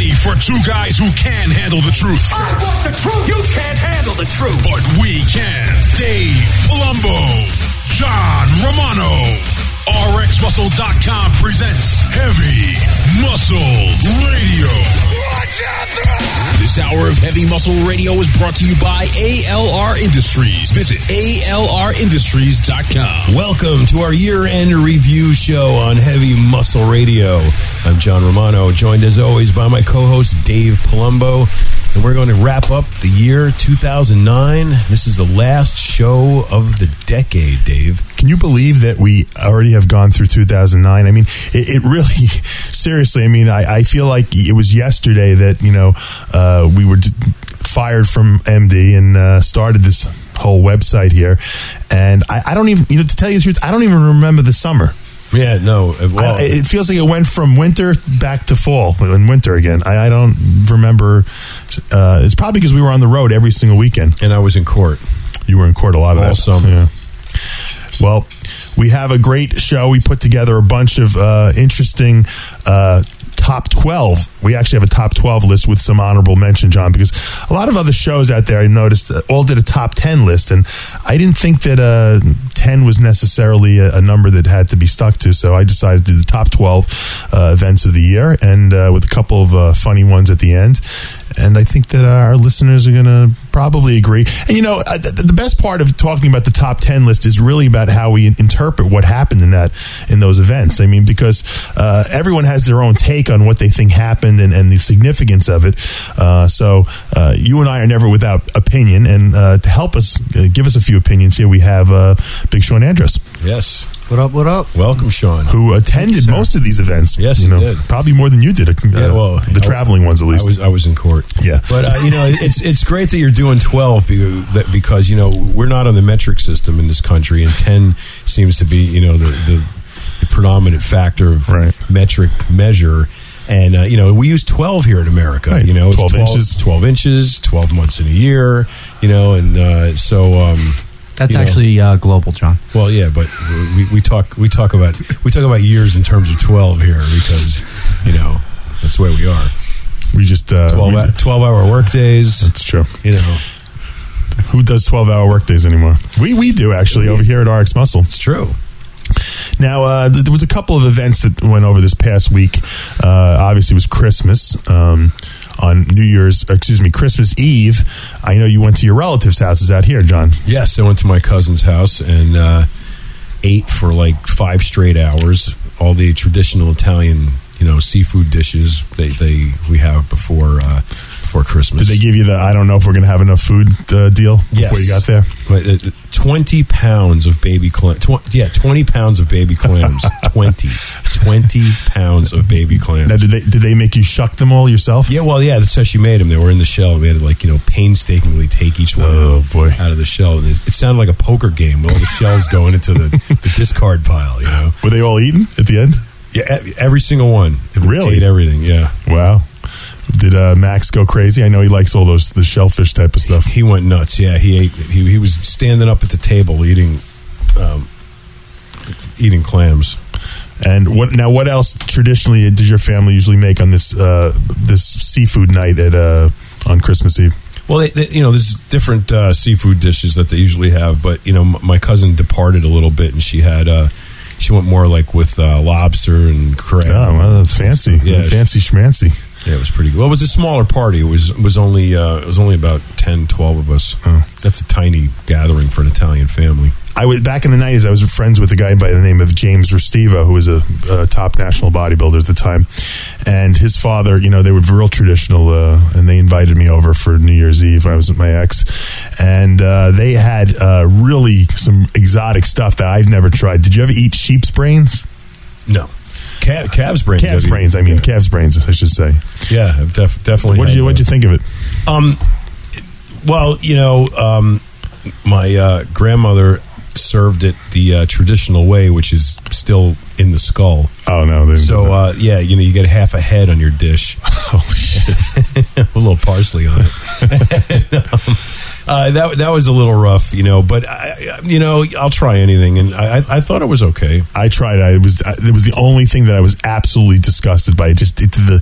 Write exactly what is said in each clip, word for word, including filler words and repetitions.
ready for two guys who can handle the truth. I want the truth. You can't handle the truth. But we can. Dave Palumbo, John Romano. R X Muscle dot com presents Heavy Muscle Radio. Watch out! This hour of Heavy Muscle Radio is brought to you by A L R Industries. Visit A L R Industries dot com. Welcome to our year-end review show on Heavy Muscle Radio. I'm John Romano, joined as always by my co-host Dave Palumbo. And we're going to wrap up the year two thousand nine. This is the last show of the decade, Dave. Can you believe that we already have gone through two thousand nine? I mean, it, it really, seriously, I mean, I, I feel like it was yesterday that, you know, uh, we were d- fired from M D and uh, started this whole website here. And I, I don't even, you know, to tell you the truth, I don't even remember the summer. Yeah, no. Well, I, it feels like it went from winter back to fall and winter again. I, I don't remember. Uh, it's probably because we were on the road every single weekend. And I was in court. You were in court a lot of all that summer. Yeah. Well, we have a great show. We put together a bunch of uh, interesting uh, top twelve. We actually have a top twelve list with some honorable mention, John, because a lot of other shows out there I noticed uh, all did a top ten list, and I didn't think that uh, ten was necessarily a, a number that had to be stuck to, so I decided to do the top twelve uh, events of the year, and uh, with a couple of uh, funny ones at the end. And I think that our listeners are going to probably agree. And, you know, the best part of talking about the top ten list is really about how we interpret what happened in that in those events. I mean, because uh, everyone has their own take on what they think happened and, and the significance of it. Uh, so uh, you and I are never without opinion. And uh, to help us, uh, give us a few opinions here, we have uh, Big Sean Andrus. Yes. What up, what up? Welcome, Sean. Who attended you, most of these events. Yes, you he know, did. Probably more than you did. Uh, yeah, well, the I, traveling ones, at least. I was, I was in court. Yeah. But, uh, you know, it's it's great that you're doing twelve because, because, you know, we're not on the metric system in this country, and ten seems to be, you know, the, the, the predominant factor of right. metric measure. And, uh, you know, we use twelve here in America. Right. You know, it's twelve, twelve inches. twelve inches, twelve months in a year, you know, and uh, so... Um, That's you know, actually uh, global, John. Well, yeah, but we, we talk we talk about we talk about years in terms of twelve here because, you know, that's the way we are. We just uh, twelve, we, twelve hour work days. That's true. You know, who does twelve hour work days anymore? We we do actually over here at R X Muscle. It's true. Now, uh, there was a couple of events that went over this past week. Uh, obviously, it was Christmas. Um, on New Year's, excuse me, Christmas Eve, I know you went to your relatives' houses out here, John. Yes, I went to my cousin's house and uh, ate for like five straight hours. All the traditional Italian, you know, seafood dishes they, they we have before uh, before Christmas. Did they give you the I don't know if we're going to have enough food uh, deal yes. before you got there? But, uh, twenty pounds of baby clams. Tw- yeah, twenty pounds of baby clams. twenty. twenty pounds of baby clams. Now, did they did they make you shuck them all yourself? Yeah, well, yeah, that's how she made them. They were in the shell. We had to, like, you know, painstakingly take each one oh, out, boy. out of the shell. And it, it sounded like a poker game with all the shells going into the, the discard pile, you know. Were they all eaten at the end? Yeah, every single one. It really? Ate everything, yeah. Wow. Did uh, Max go crazy? I know he likes all those the shellfish type of stuff. He went nuts. Yeah, he ate. He he was standing up at the table eating, um, eating clams. And what now? What else traditionally did your family usually make on this uh, this seafood night at uh, on Christmas Eve? Well, they, they, you know, there's different uh, seafood dishes that they usually have, but you know, m- my cousin departed a little bit, and she had. Uh, She went more like with uh, lobster and crab. Oh, well, that was fancy. Yeah, fancy schmancy. Yeah, it was pretty good. Well, it was a smaller party. It was was only uh, it was only about ten, twelve of us. Oh. That's a tiny gathering for an Italian family. I was back in the nineties. I was friends with a guy by the name of James Restiva, who was a, a top national bodybuilder at the time, and his father. You know, they were real traditional, uh, and they invited me over for New Year's Eve when I was with my ex, and uh, they had uh, really some exotic stuff that I've never tried. Did you ever eat sheep's brains? No, Cal- calves brains. Calves brains. I mean, yeah. calves brains. I should say. Yeah, I've def- definitely. What did you What did you think of it? Um, well, you know, um, my uh, grandmother served it the uh, traditional way, which is still in the skull. Oh no! They So uh, yeah, you know, you get half a head on your dish. Holy shit! A little parsley on it. and, um, uh, that that was a little rough, you know. But I, you know, I'll try anything, and I, I thought it was okay. I tried. I was. It was the only thing that I was absolutely disgusted by. It just it, the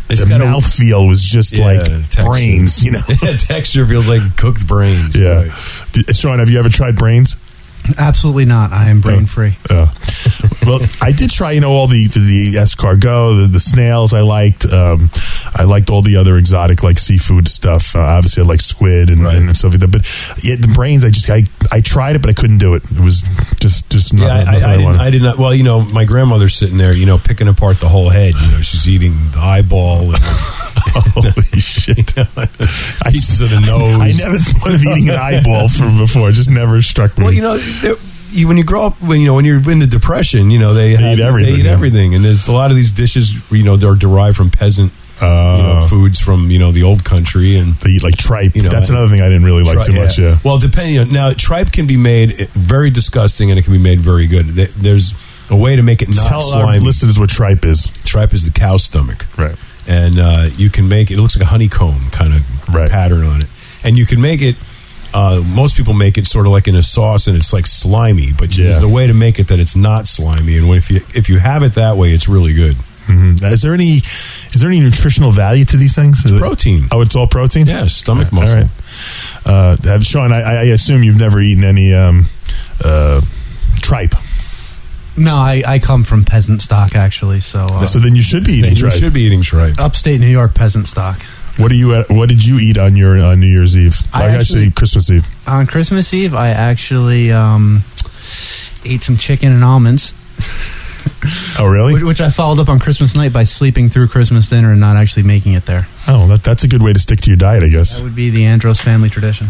It's the got a- mouthfeel was just Yeah, like texture. brains, you know. Texture feels like cooked brains. Yeah. Right. D- Sean, have you ever tried brains? Absolutely not. I am brain free. Uh, well, I did try, you know, all the the, the escargot, the, the snails. I liked. Um, I liked all the other exotic like seafood stuff. Uh, obviously, I like squid and, Right. and stuff like that. But yeah, the brains, I just I, I tried it, but I couldn't do it. It was just just not. Yeah, I, nothing I, I, didn't, wanted. I did not. Well, you know, my grandmother's sitting there, you know, picking apart the whole head. You know, she's eating the eyeball and Holy shit! I, pieces of the nose. I never thought of eating an eyeball from before. It just never struck me. Well, you know, there- you, when you grow up, when you know, when you're in the depression, you know, they, have, eat everything, They eat yeah. everything, and there's a lot of these dishes. You know, they're derived from peasant, Uh, you know, foods from you know the old country, and they eat like tripe. You know, That's I- another thing I didn't really like Tri- too much. Yeah. Well, depending on now, tripe can be made very disgusting, and it can be made very good. There- There's a way to make it not Tell our slimy. listeners what tripe is. Tripe is the cow stomach, Right. and uh, you can make it. It looks like a honeycomb kind of Right. pattern on it, and you can make it. Uh, most people make it sort of like in a sauce, and it's like slimy. But Yeah. there's a way to make it that it's not slimy, and if you if you have it that way, it's really good. Mm-hmm. Is there any is there any nutritional value to these things? Is it- Protein. Oh, it's all protein. Yeah, stomach All muscle. right. Uh, have- Sean, I, I assume you've never eaten any um, uh, tripe. No, I, I come from peasant stock, actually. So, uh, So then you should be eating And you tripe. should be eating tripe. upstate New York peasant stock. What are you? At, what did you eat on your on New Year's Eve? I Like actually, actually- Christmas Eve. On Christmas Eve, I actually um, ate some chicken and almonds, Oh, really? which, which I followed up on Christmas night by sleeping through Christmas dinner and not actually making it there. Oh, that, that's a good way to stick to your diet, I guess. That would be the Andros family tradition.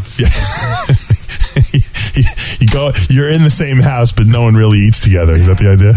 you go. You're in the same house, but no one really eats together. Is that the idea?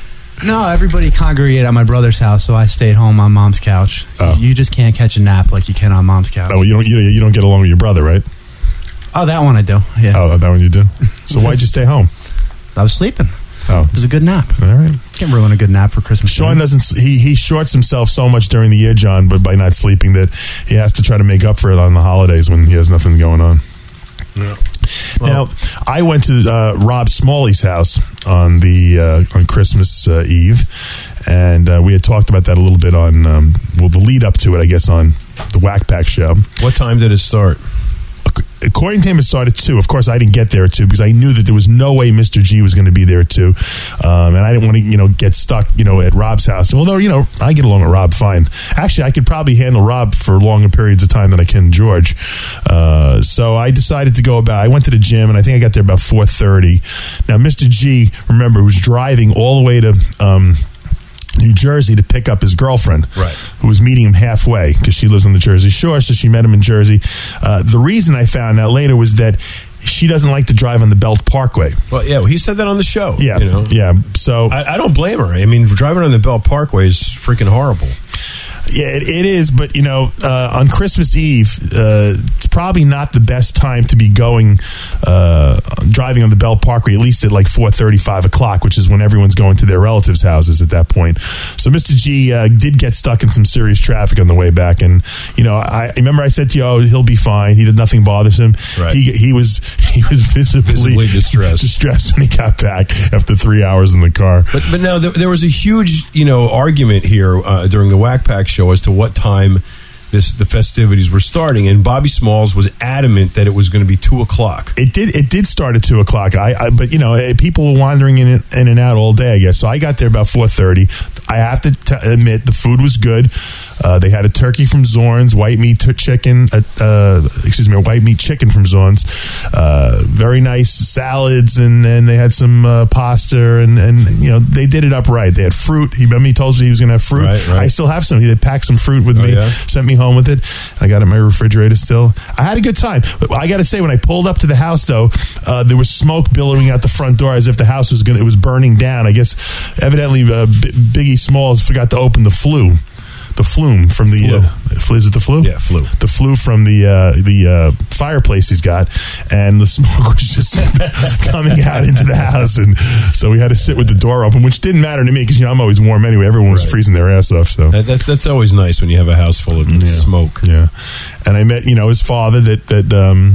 No, everybody congregated at my brother's house, so I stayed home on mom's couch. Oh. You just can't catch a nap like you can on mom's couch. Oh, you don't. You, you don't get along with your brother, right? Oh, that one I do. Yeah, Oh, that one you do. So why'd you stay home? I was sleeping. Oh, It was a good nap. all right. Can't ruin a good nap for Christmas. Sean dinner. doesn't. He he shorts himself so much during the year, John, but by not sleeping, that he has to try to make up for it on the holidays when he has nothing going on. Yeah. Now, I went to uh, Rob Smalley's house on the uh, on Christmas uh, Eve, and uh, we had talked about that a little bit on um, well, the lead up to it, I guess, on the Whack Pack show. What time did it start? According to him, it started at two. Of course, I didn't get there at two because I knew that there was no way Mister G was going to be there at two, um, and I didn't want to, you know, get stuck, you know, at Rob's house. Although, you know, I get along with Rob fine. Actually, I could probably handle Rob for longer periods of time than I can George. Uh, so I decided to go about. I went to the gym, and I think I got there about four thirty. Now, Mister G, remember, was driving all the way to Um, New Jersey to pick up his girlfriend, Right. who was meeting him halfway because she lives on the Jersey Shore, so she met him in Jersey. Uh, the reason I found out later was that she doesn't like to drive on the Belt Parkway. Well, yeah, he said that on the show. Yeah, you know? yeah. So I, I don't blame her. I mean, driving on the Bell Parkway is freaking horrible. yeah, it, it is. But you know, uh, on Christmas Eve, uh, it's probably not the best time to be going uh, driving on the Bell Parkway. At least at like four thirty, five o'clock, which is when everyone's going to their relatives' houses at that point. So Mister G uh, did get stuck in some serious traffic on the way back, and you know, I remember I said to you, "Oh, he'll be fine. He did nothing bothers him." Right. He he was he was visibly, Visibly distressed. distressed when he got back after three hours in the car. But but now there, there was a huge you know argument here uh, during the Whack Pack show as to what time this the festivities were starting, and Bobby Smalls was adamant that it was going to be two o'clock. It did. It did start at two o'clock. I, I but you know, eh, people were wandering in and- in and out all day, I guess. So I got there about four thirty. I have to t- admit, the food was good. Uh, they had a turkey from Zorn's, white meat t- chicken. Uh, uh, excuse me, a white meat chicken from Zorn's. Uh, very nice salads, and and they had some uh, pasta, and and you know, they did it up right. They had fruit. He remember he told you he was going to have fruit. Right, right. I still have some. He had packed some fruit with Oh, me, yeah? sent me home with it. I got it in my refrigerator still. I had a good time. But I got to say, when I pulled up to the house, though, uh, there was smoke billowing out the front door as if the house was going. It was burning down. I guess evidently uh, B- Biggie Smalls forgot to open the flue. The flume from the Flue. Uh, is it the flue? Yeah, flue. The flue from the uh, the uh, fireplace he's got, and the smoke was just coming out into the house, and so we had to sit with the door open, which didn't matter to me because you know I'm always warm anyway. Everyone was Right. freezing their ass off. So That, that, that's always nice when you have a house full of smoke. yeah, and I met you know his father that that um,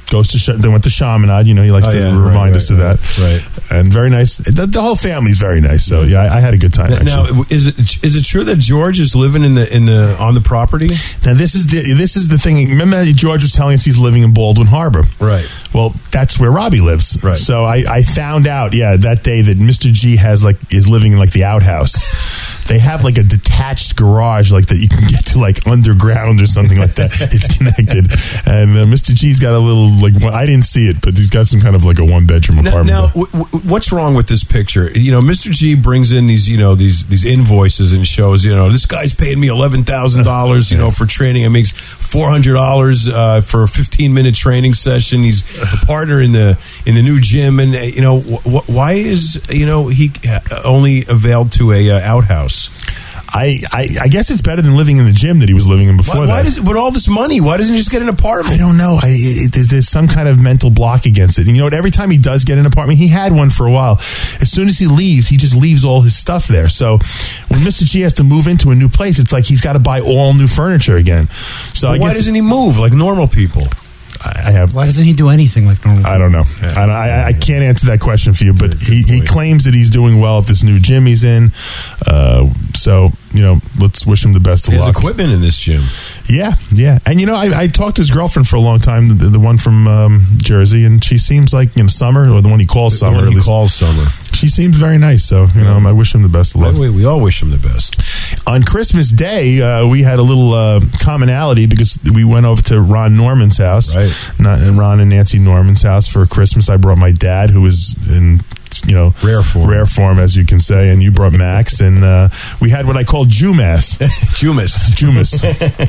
goes to sh- they went to Chaminade. You know, he likes Oh, to yeah, remind right, us right, of that. right. And very nice. The, the whole family's very nice. So yeah, I, I had a good time. Now, Actually. now, is it is it true that George is living in the in the on the property? Now this is the this is the thing. Remember, George was telling us he's living in Baldwin Harbor. Right. Well, that's where Robbie lives. Right. So I, I found out, yeah, that day that Mister G has like is living in like the outhouse. They have like a detached garage, like that you can get to like underground or something like that. It's connected, and uh, Mister G's got a little like well, I didn't see it, but he's got some kind of like a one bedroom Now, apartment. now w- w- what's wrong with this picture? You know, Mister G brings in these, you know, these these invoices and shows, you know, this guy's paying me eleven thousand dollars, you know, for training. It makes four hundred dollars uh, for a fifteen minute training session. He's a partner in the in the new gym, and uh, you know, wh- wh- why is you know he only availed to a uh, outhouse? I, I I guess it's better than living in the gym that he was living in before Why, why that. does with all this money? Why doesn't he just get an apartment? I don't know. I, it, it, there's some kind of mental block against it. And you know what? Every time he does get an apartment, he had one for a while. As soon as he leaves, he just leaves all his stuff there. So when Mister G has to move into a new place, it's like he's got to buy all new furniture again. So I why guess doesn't he move like normal people? I have. Why doesn't he do anything like normal? I don't know. I, I, I can't answer that question for you, but he, he claims that he's doing well at this new gym he's in. Uh, so, you know, let's wish him the best of There's luck. equipment in this gym. Yeah, yeah. And, you know, I, I talked to his girlfriend for a long time, the, the one from um, Jersey, and she seems like, you know, Summer, or the one he calls The Summer. one at he least. calls Summer. She seems very nice, so, you know, I wish him the best of By luck. the way, we all wish him the best. On Christmas Day, uh, we had a little uh, commonality because we went over to Ron Norman's house. Right. Not, and Ron and Nancy Norman's house for Christmas. I brought my dad, who was in, you know, Rare form. rare form, as you can say, and you brought Max, and uh, we had what I call Jumas. Jumas. Jumas.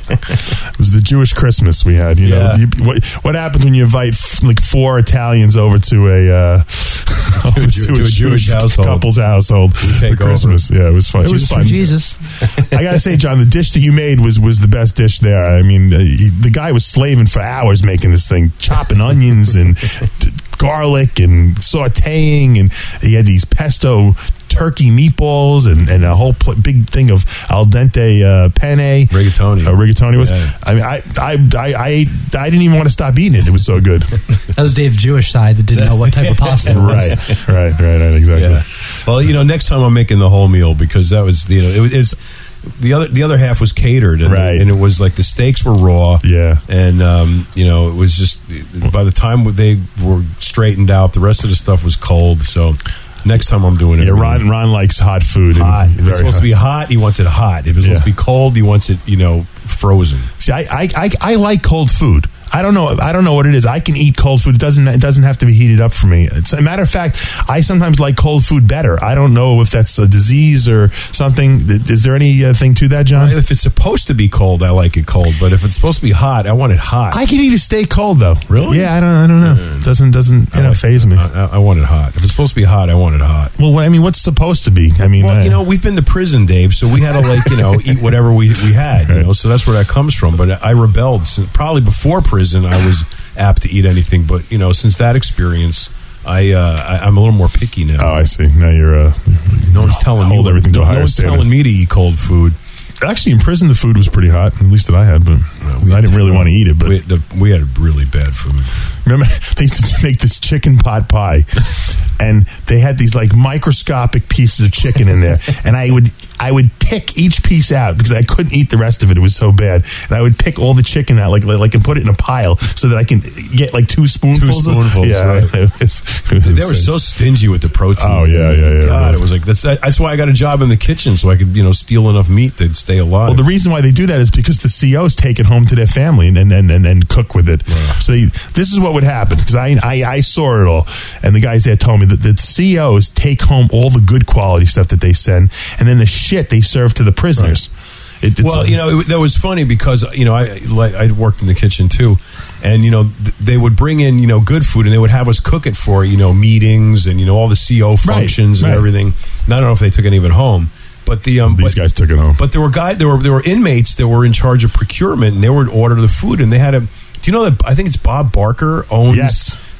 It was the Jewish Christmas we had. You know, Yeah. you, what, what happens when you invite f- like four Italians over to a uh, over a Jew- to a Jewish household. couple's household take for Christmas? Yeah, it was fun. It was fun. for Jesus. I gotta say, John, the dish that you made was was the best dish there. I mean, uh, he, the guy was slaving for hours making this thing, chopping onions and t- garlic and sautéing, and he had these pesto turkey meatballs and, and a whole pl- big thing of al dente uh, penne. Rigatoni. Uh, rigatoni was. Yeah. I mean, I I I I, ate, I didn't even want to stop eating it. It was so good. That was Dave's Jewish side that didn't know what type of pasta it was. right, right, right, right, exactly. Yeah. Well, you know, next time I'm making the whole meal because that was, you know, it was it's, the other the other half was catered, and, Right. and it was like the steaks were raw, Yeah. and um, you know, it was just by the time they were straightened out, the rest of the stuff was cold. So next time I'm doing it, Yeah, Ron Ron likes hot food. and hot. If very it's supposed hot. to be hot, he wants it hot. If it's supposed Yeah. to be cold, he wants it, you know, frozen. See, I, I, I, I like cold food. I don't know. I don't know what it is. I can eat cold food. It doesn't. It doesn't have to be heated up for me. It's a matter of fact. I sometimes like cold food better. I don't know if that's a disease or something. Is there anything to that, John? If it's supposed to be cold, I like it cold. But if it's supposed to be hot, I want it hot. I can eat a steak cold though. Really? Yeah. I don't. I don't know. Doesn't doesn't you know phase me. I, I want it hot. If it's supposed to be hot, I want it hot. Well, what, I mean, what's supposed to be? I mean, Well, I- you know, we've been to prison, Dave, so we had to, like, you know, eat whatever we we had, you know, so that's where that comes from. But I rebelled. Since, probably before prison, I was apt to eat anything. But, you know, since that experience, I, uh, I, I'm a little more picky now. Oh, I see. Now you're. Uh, no one's telling me. hold everything to a no higher one's standard. telling me to eat cold food. Actually, in prison, the food was pretty hot. At least that I had, but We I had didn't really terrible- want to eat it. But we, the, we had really bad food. remember, they used to make this chicken pot pie, and they had these like microscopic pieces of chicken in there, and I would I would pick each piece out because I couldn't eat the rest of it. It was so bad, and I would pick all the chicken out, like like, like and put it in a pile so that I can get like two spoonfuls. Two spoonfuls, of, yeah, right. it was, it was They were insane. so stingy with the protein. Oh, yeah, yeah, yeah, God, really. it was like that's that's why I got a job in the kitchen so I could, you know, steal enough meat to stay alive. Well, the reason why they do that is because the C Os take it home to their family and and, and, and, and cook with it. Yeah. So they, this is what would happen because I, I I saw it all, and the guys there told me that the C Os take home all the good quality stuff that they send, and then the shit they serve to the prisoners. It, it's well, a- you know, it, that was funny because, you know, I like I worked in the kitchen too, and you know th- they would bring in, you know, good food, and they would have us cook it for, you know, meetings and, you know, all the C O functions right. and everything. And I don't know if they took any of it home, but the um, these but, guys took it home. But there were guys, there were there were inmates that were in charge of procurement, and they would order the food, and they had a. Do you know that I think it's Bob Barker owns Yes.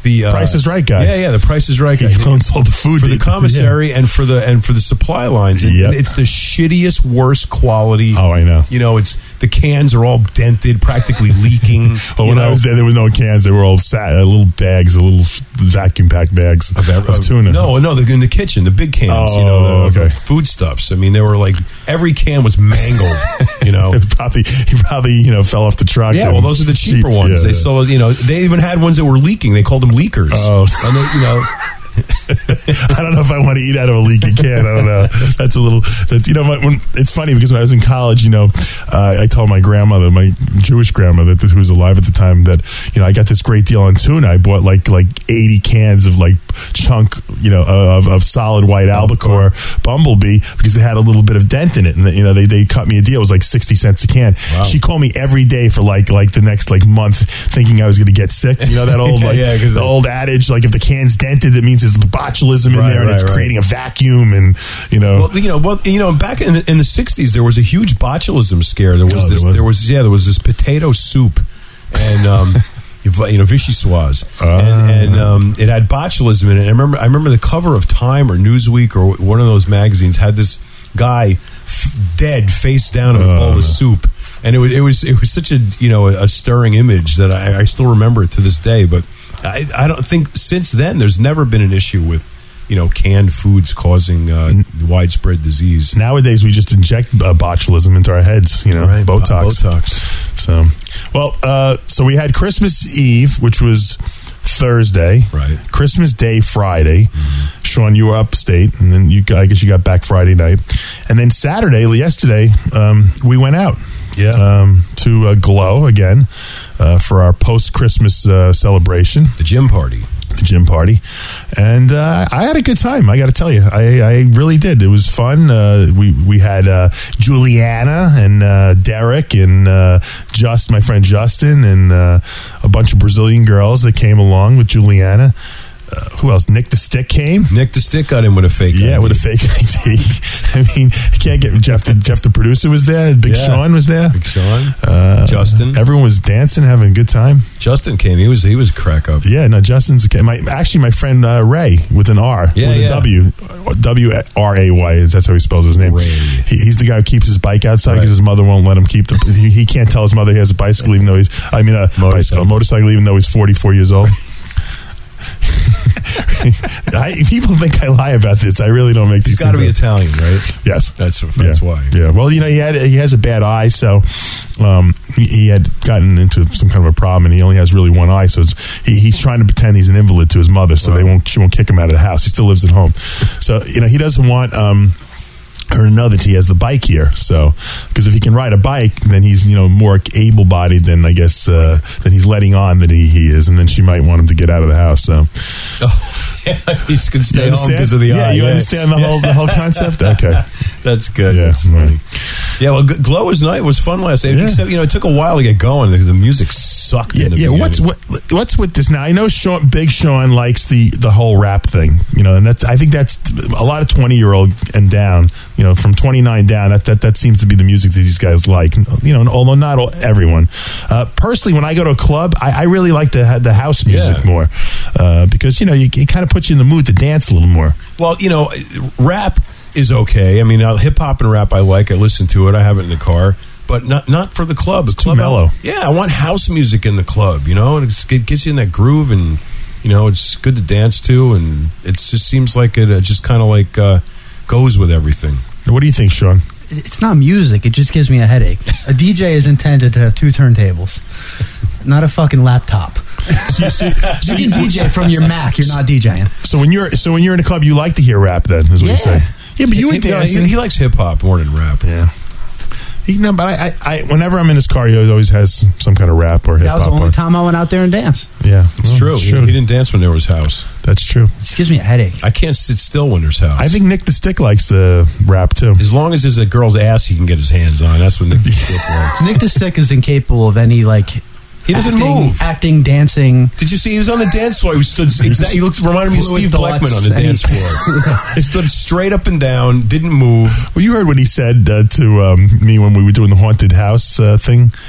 the uh, Price is Right guy. Yeah, yeah, the Price is Right guy. He owns all the food for the commissary yeah. and for the and for the supply lines. And Yep. it's the shittiest, worst quality. Oh, I know. You know, it's the cans are all dented, practically leaking. Well, you when know? I was there, there were no cans. They were all sat, uh, little bags, uh, little vacuum packed bags of, of tuna. No, no, they're in the kitchen, the big cans. Oh, you know, the, okay. the foodstuffs. I mean, they were like every can was mangled. You know, probably he probably you know fell off the truck. yeah. and Well, those are the cheaper cheap, ones. yeah, they yeah. sold. You know, they even had ones that were leaking. They called them leakers. Oh. and they, you know. I don't know if I want to eat out of a leaky can. I don't know. That's a little. That's, you know, when, it's funny because when I was in college, you know, uh, I told my grandmother, my Jewish grandmother, that, who was alive at the time, that you know I got this great deal on tuna. I bought like like eighty cans of like chunk, you know, of, of solid white albacore bumblebee because they had a little bit of dent in it, and you know they they cut me a deal. It was like sixty cents a can. Wow. She called me every day for like like the next like month, thinking I was going to get sick. You know that old like yeah, the they, old adage, like if the can's dented, that means there's botulism in Right, there and right, it's right. creating a vacuum, and you know. Well, you know, well, you know, back in the, in the sixties, there was a huge botulism scare. There was Oh, this, there was? there was, yeah, there was this potato soup, and um, you know, vichyssoise, Ah. and, and um, it had botulism in it. And I remember, I remember the cover of Time or Newsweek or one of those magazines had this guy f- dead, face down in a Uh. bowl of soup, and it was, it was, it was such a, you know, a stirring image that I, I still remember it to this day. But I, I don't think since then there's never been an issue with, you know, canned foods causing uh, widespread disease. Nowadays, we just inject uh, botulism into our heads, you know, Right, Botox. Botox. So, well, uh, so we had Christmas Eve, which was Thursday. Right. Christmas Day, Friday. Mm-hmm. Sean, you were upstate, and then you, I guess you got back Friday night. And then Saturday, yesterday, um, we went out. Yeah. Um, to uh, Glow again uh, for our post-Christmas uh, celebration. The gym party. The gym party, and uh, I had a good time. I got to tell you, I, I really did. It was fun. Uh, we we had uh, Juliana and uh, Derek and uh, just my friend Justin and uh, a bunch of Brazilian girls that came along with Juliana. Uh, who else? Nick the Stick came. Nick the Stick got in with a fake I D. Yeah, with a fake I D. I mean, I can't get Jeff. The, Jeff the producer was there. Big Yeah. Sean was there. Big Sean. Uh, Justin. Everyone was dancing, having a good time. Justin came. He was he was a crack up. Yeah, no, Justin's my actually my friend uh, Ray with an R, Yeah, with a yeah. W, W R A Y. That's how he spells his name. Ray. He, he's the guy who keeps his bike outside because Right. his mother won't let him keep the. He, he can't tell his mother he has a bicycle, even though he's. I mean, a Motorcycle. bicycle, a motorcycle, even though he's forty-four years old. I, people think I lie about this. I really don't make these. He's got to be things up. Italian, right? Yes, That's that's yeah. why. Yeah. Well, you know, he had he has a bad eye, so um, he, he had gotten into some kind of a problem, and he only has really one eye. So it's, he, he's trying to pretend he's an invalid to his mother, so they won't she won't kick him out of the house. He still lives at home. So you know, he doesn't want. Um, her to know that he has the bike here, so because if he can ride a bike, then he's you know more able-bodied than I guess uh, than he's letting on that he, he is, and then she might want him to get out of the house. So Oh, he's going to stay You home because of the yeah, eye. you understand the whole the whole concept. Okay, That's good. Yeah, That's funny. right. Yeah, well, G- Glow was night was fun last night. Yeah. Except you know, it took a while to get going because the music sucked. yeah, in the yeah. beginning. What's what, what's with this now? I know Sean, Big Sean likes the the whole rap thing, you know, and that's I think that's a lot of twenty year old and down, you know, from twenty-nine down. That that that seems to be the music that these guys like, you know. Although not all, everyone. Uh, personally, when I go to a club, I, I really like the the house music Yeah. more uh, because you know you, it kind of puts you in the mood to dance a little more. Well, you know, rap is okay. I mean, uh, hip hop and rap I like. I listen to it. I have it in the car, but not not for the club. The It's too club, mellow. Yeah, I want house music in the club. You know, and it's, it gets you in that groove, and you know, it's good to dance to, and it just seems like it uh, just kind of like uh, goes with everything. What do you think, Sean? It's not music. It just gives me a headache. A D J is intended to have two turntables, not a fucking laptop. So you, see, so You you- can D J from your Mac. You're not DJing. so when you're so when you're in a club, you like to hear rap. Then is what you Yeah. say. Yeah, but you were He- no, dancing. he, he likes hip hop more than rap. Yeah. He, no, but I, I, I, whenever I'm in his car, he always has some kind of rap or hip That was the hop. only or- time I went out there and danced. Yeah, It's well, true. It's He, true. he didn't dance when there was house. That's true. It just gives me a headache. I can't sit still when there's house. I think Nick the Stick likes the rap too. as long as there's a girl's ass he can get his hands on, that's what Nick the Stick likes. Nick the Stick is incapable of any like. He doesn't acting, move. acting, dancing. Did you see he was on the dance floor? He stood exactly. He looked reminded me of Fluid Steve thoughts, Blackman on the and he- dance floor. He stood straight up and down, didn't move. Well, you heard what he said uh, to um, me when we were doing the haunted house uh, thing.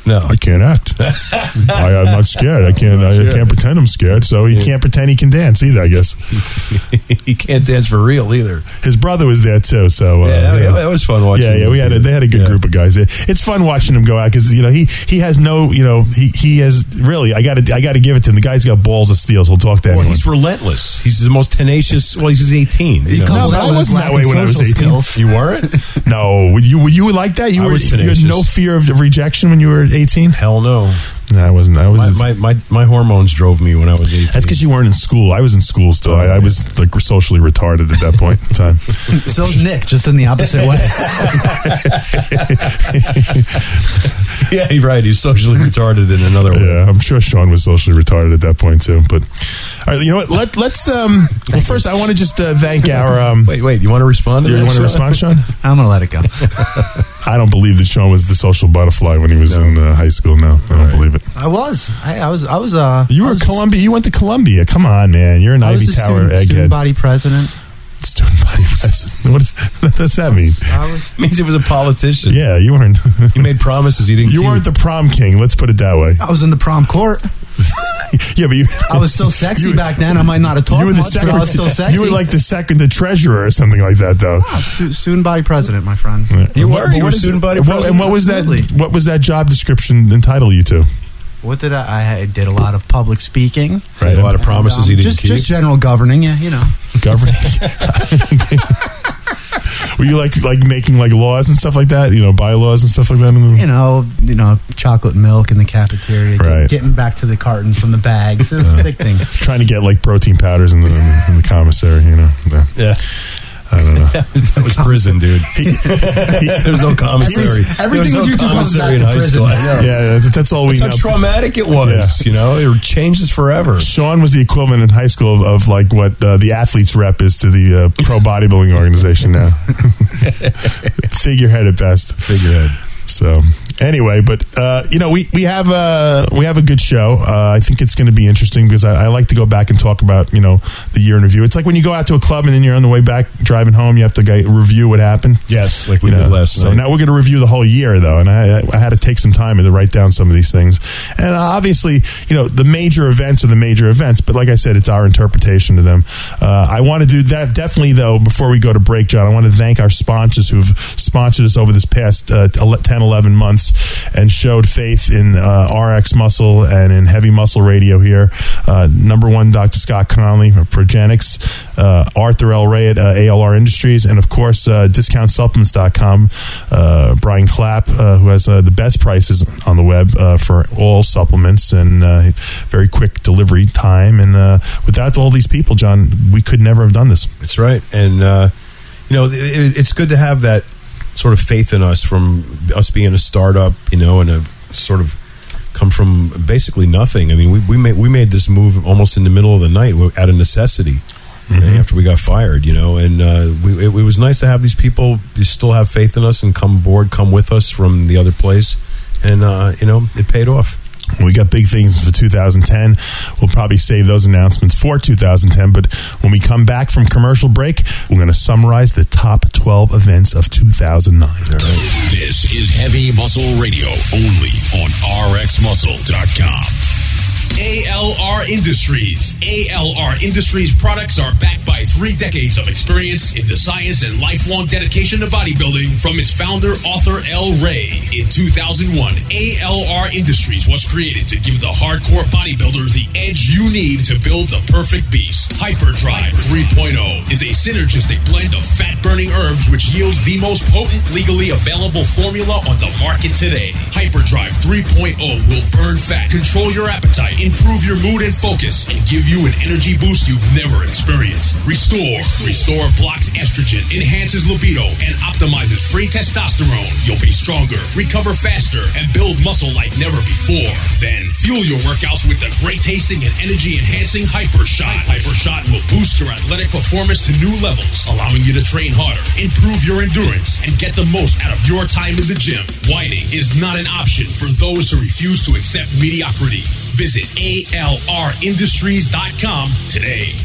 No. I can't act. I, I'm not scared. I can't. I, I can't pretend I'm scared. So he can't pretend he can dance either. I guess he can't dance for real either. His brother was there too. So uh, yeah, yeah, that was fun watching. Yeah, yeah. We had a, they had a good yeah. group of guys. It, it's fun watching him go out because you know he he has no you know he he has really I got to I got to give it to him. The guy's got balls of steel. So he'll talk to well, anyone. he's relentless. He's the most tenacious. Well, he's eighteen. You know? No, but I wasn't that way when I was eighteen. Skills. You weren't? No, were you were you like that? You I were was you had tenacious. no fear of rejection when you were eighteen. Hell no. No, I wasn't. I was. My, my, my, my hormones drove me when I was eighteen. That's because you weren't in school. I was in school still. I, I was like socially retarded at that point in time. So's Nick, just in the opposite way. Yeah, you're right. He's socially retarded in another way. Yeah, I'm sure Sean was socially retarded at that point too. But all right, you know what? Let, let's. Um, well, first, I want to just uh, thank our. Um, Wait, wait. You want to respond to you that? want to respond, Sean? I'm gonna let it go. I don't believe that Sean was the social butterfly when he was No. in uh, high school. No, I don't Right. believe it. I was. I, I was. I was. Uh, You were I was at Columbia. You went to Columbia. Come on, man. You're an I was Ivy a Tower student, student egghead. body president. Student body president. What, is, what does that mean? I was. Means he was a politician. Yeah, you weren't. He made promises he didn't You keep. weren't the prom king. Let's put it that way. I was in the prom court. Yeah, but you. I was still sexy You- back then. I might not have talked You were the much, but I was still secretary. sexy. You were like the second, the treasurer or something like that, though. Ah, stu- student body president, my friend. You What- were. You what were is- student body what- president. And what was that? Absolutely. What was that job description entitle you to? What did I? I did a lot of public speaking. Right, a lot of promises And, he um, didn't just, keep. Just general governing, yeah, you know. Governance. Were you like like making like laws and stuff like that? You know, bylaws and stuff like that. You know, you know, chocolate milk in the cafeteria, get- Right. getting back to the cartons from the bags. It was a big thing. Trying to get like protein powders in the in the commissary. You know. Yeah. Yeah. I don't know. That was prison, dude. There was no commissary. Everything There with was you two no comes back commissary in to high prison. school. I know. Yeah, that- that's all we That's how know. traumatic it was. Yeah. You know, it changed us forever. Sean was the equivalent in high school of, of like what uh, the athletes rep is to the uh, pro bodybuilding organization now. Figurehead at best. Figurehead. So anyway, but uh, you know, we we have a we have a good show. Uh, I think it's going to be interesting because I, I like to go back and talk about you know the year in review. It's like when you go out to a club and then you're on the way back driving home, you have to go review what happened. Yes, like we You did know, last so night. now we're going to review the whole year, though, and I, I had to take some time to write down some of these things. And obviously, you know, the major events are the major events, but like I said, it's our interpretation of them. Uh, I want to do that definitely, though. Before we go to break, John, I want to thank our sponsors who've sponsored us over this past uh, ten, eleven months and showed faith in uh, R X Muscle and in Heavy Muscle Radio here. Uh, number one, Doctor Scott Conley of Progenics, uh, Arthur L. Ray at uh, A L R Industries, and of course, uh, discount supplements dot com. Uh, Brian Clapp, uh, who has uh, the best prices on the web uh, for all supplements and uh, very quick delivery time. And uh, without all these people, John, we could never have done this. That's right. And, uh, you know, it, it's good to have that sort of faith in us from us being a startup, you know, and a sort of come from basically nothing. I mean, we, we made we made this move almost in the middle of the night out of necessity mm-hmm. after we got fired, you know, and uh, we, it, it was nice to have these people you still have faith in us and come aboard, come with us from the other place. And, uh, you know, it paid off. We got big things for two thousand ten. We'll probably save those announcements for two thousand ten. But when we come back from commercial break, we're going to summarize the top twelve events of two thousand nine. All right. This is Heavy Muscle Radio, only on R X muscle dot com. A L R Industries. A L R Industries products are backed by three decades of experience in the science and lifelong dedication to bodybuilding from its founder, author L. Ray. In two thousand one, A L R Industries was created to give the hardcore bodybuilder the edge you need to build the perfect beast. Hyperdrive three point oh is a synergistic blend of fat-burning herbs which yields the most potent legally available formula on the market today. Hyperdrive three point oh will burn fat, control your appetite, improve your mood and focus, and give you an energy boost you've never experienced. Restore. Restore blocks estrogen, enhances libido, and optimizes free testosterone. You'll be stronger, recover faster, and build muscle like never before. Then, fuel your workouts with the great tasting and energy-enhancing Hyper Shot. Hyper Shot will boost your athletic performance to new levels, allowing you to train harder, improve your endurance, and get the most out of your time in the gym. Whining is not an option for those who refuse to accept mediocrity. Visit A L R industries dot com today.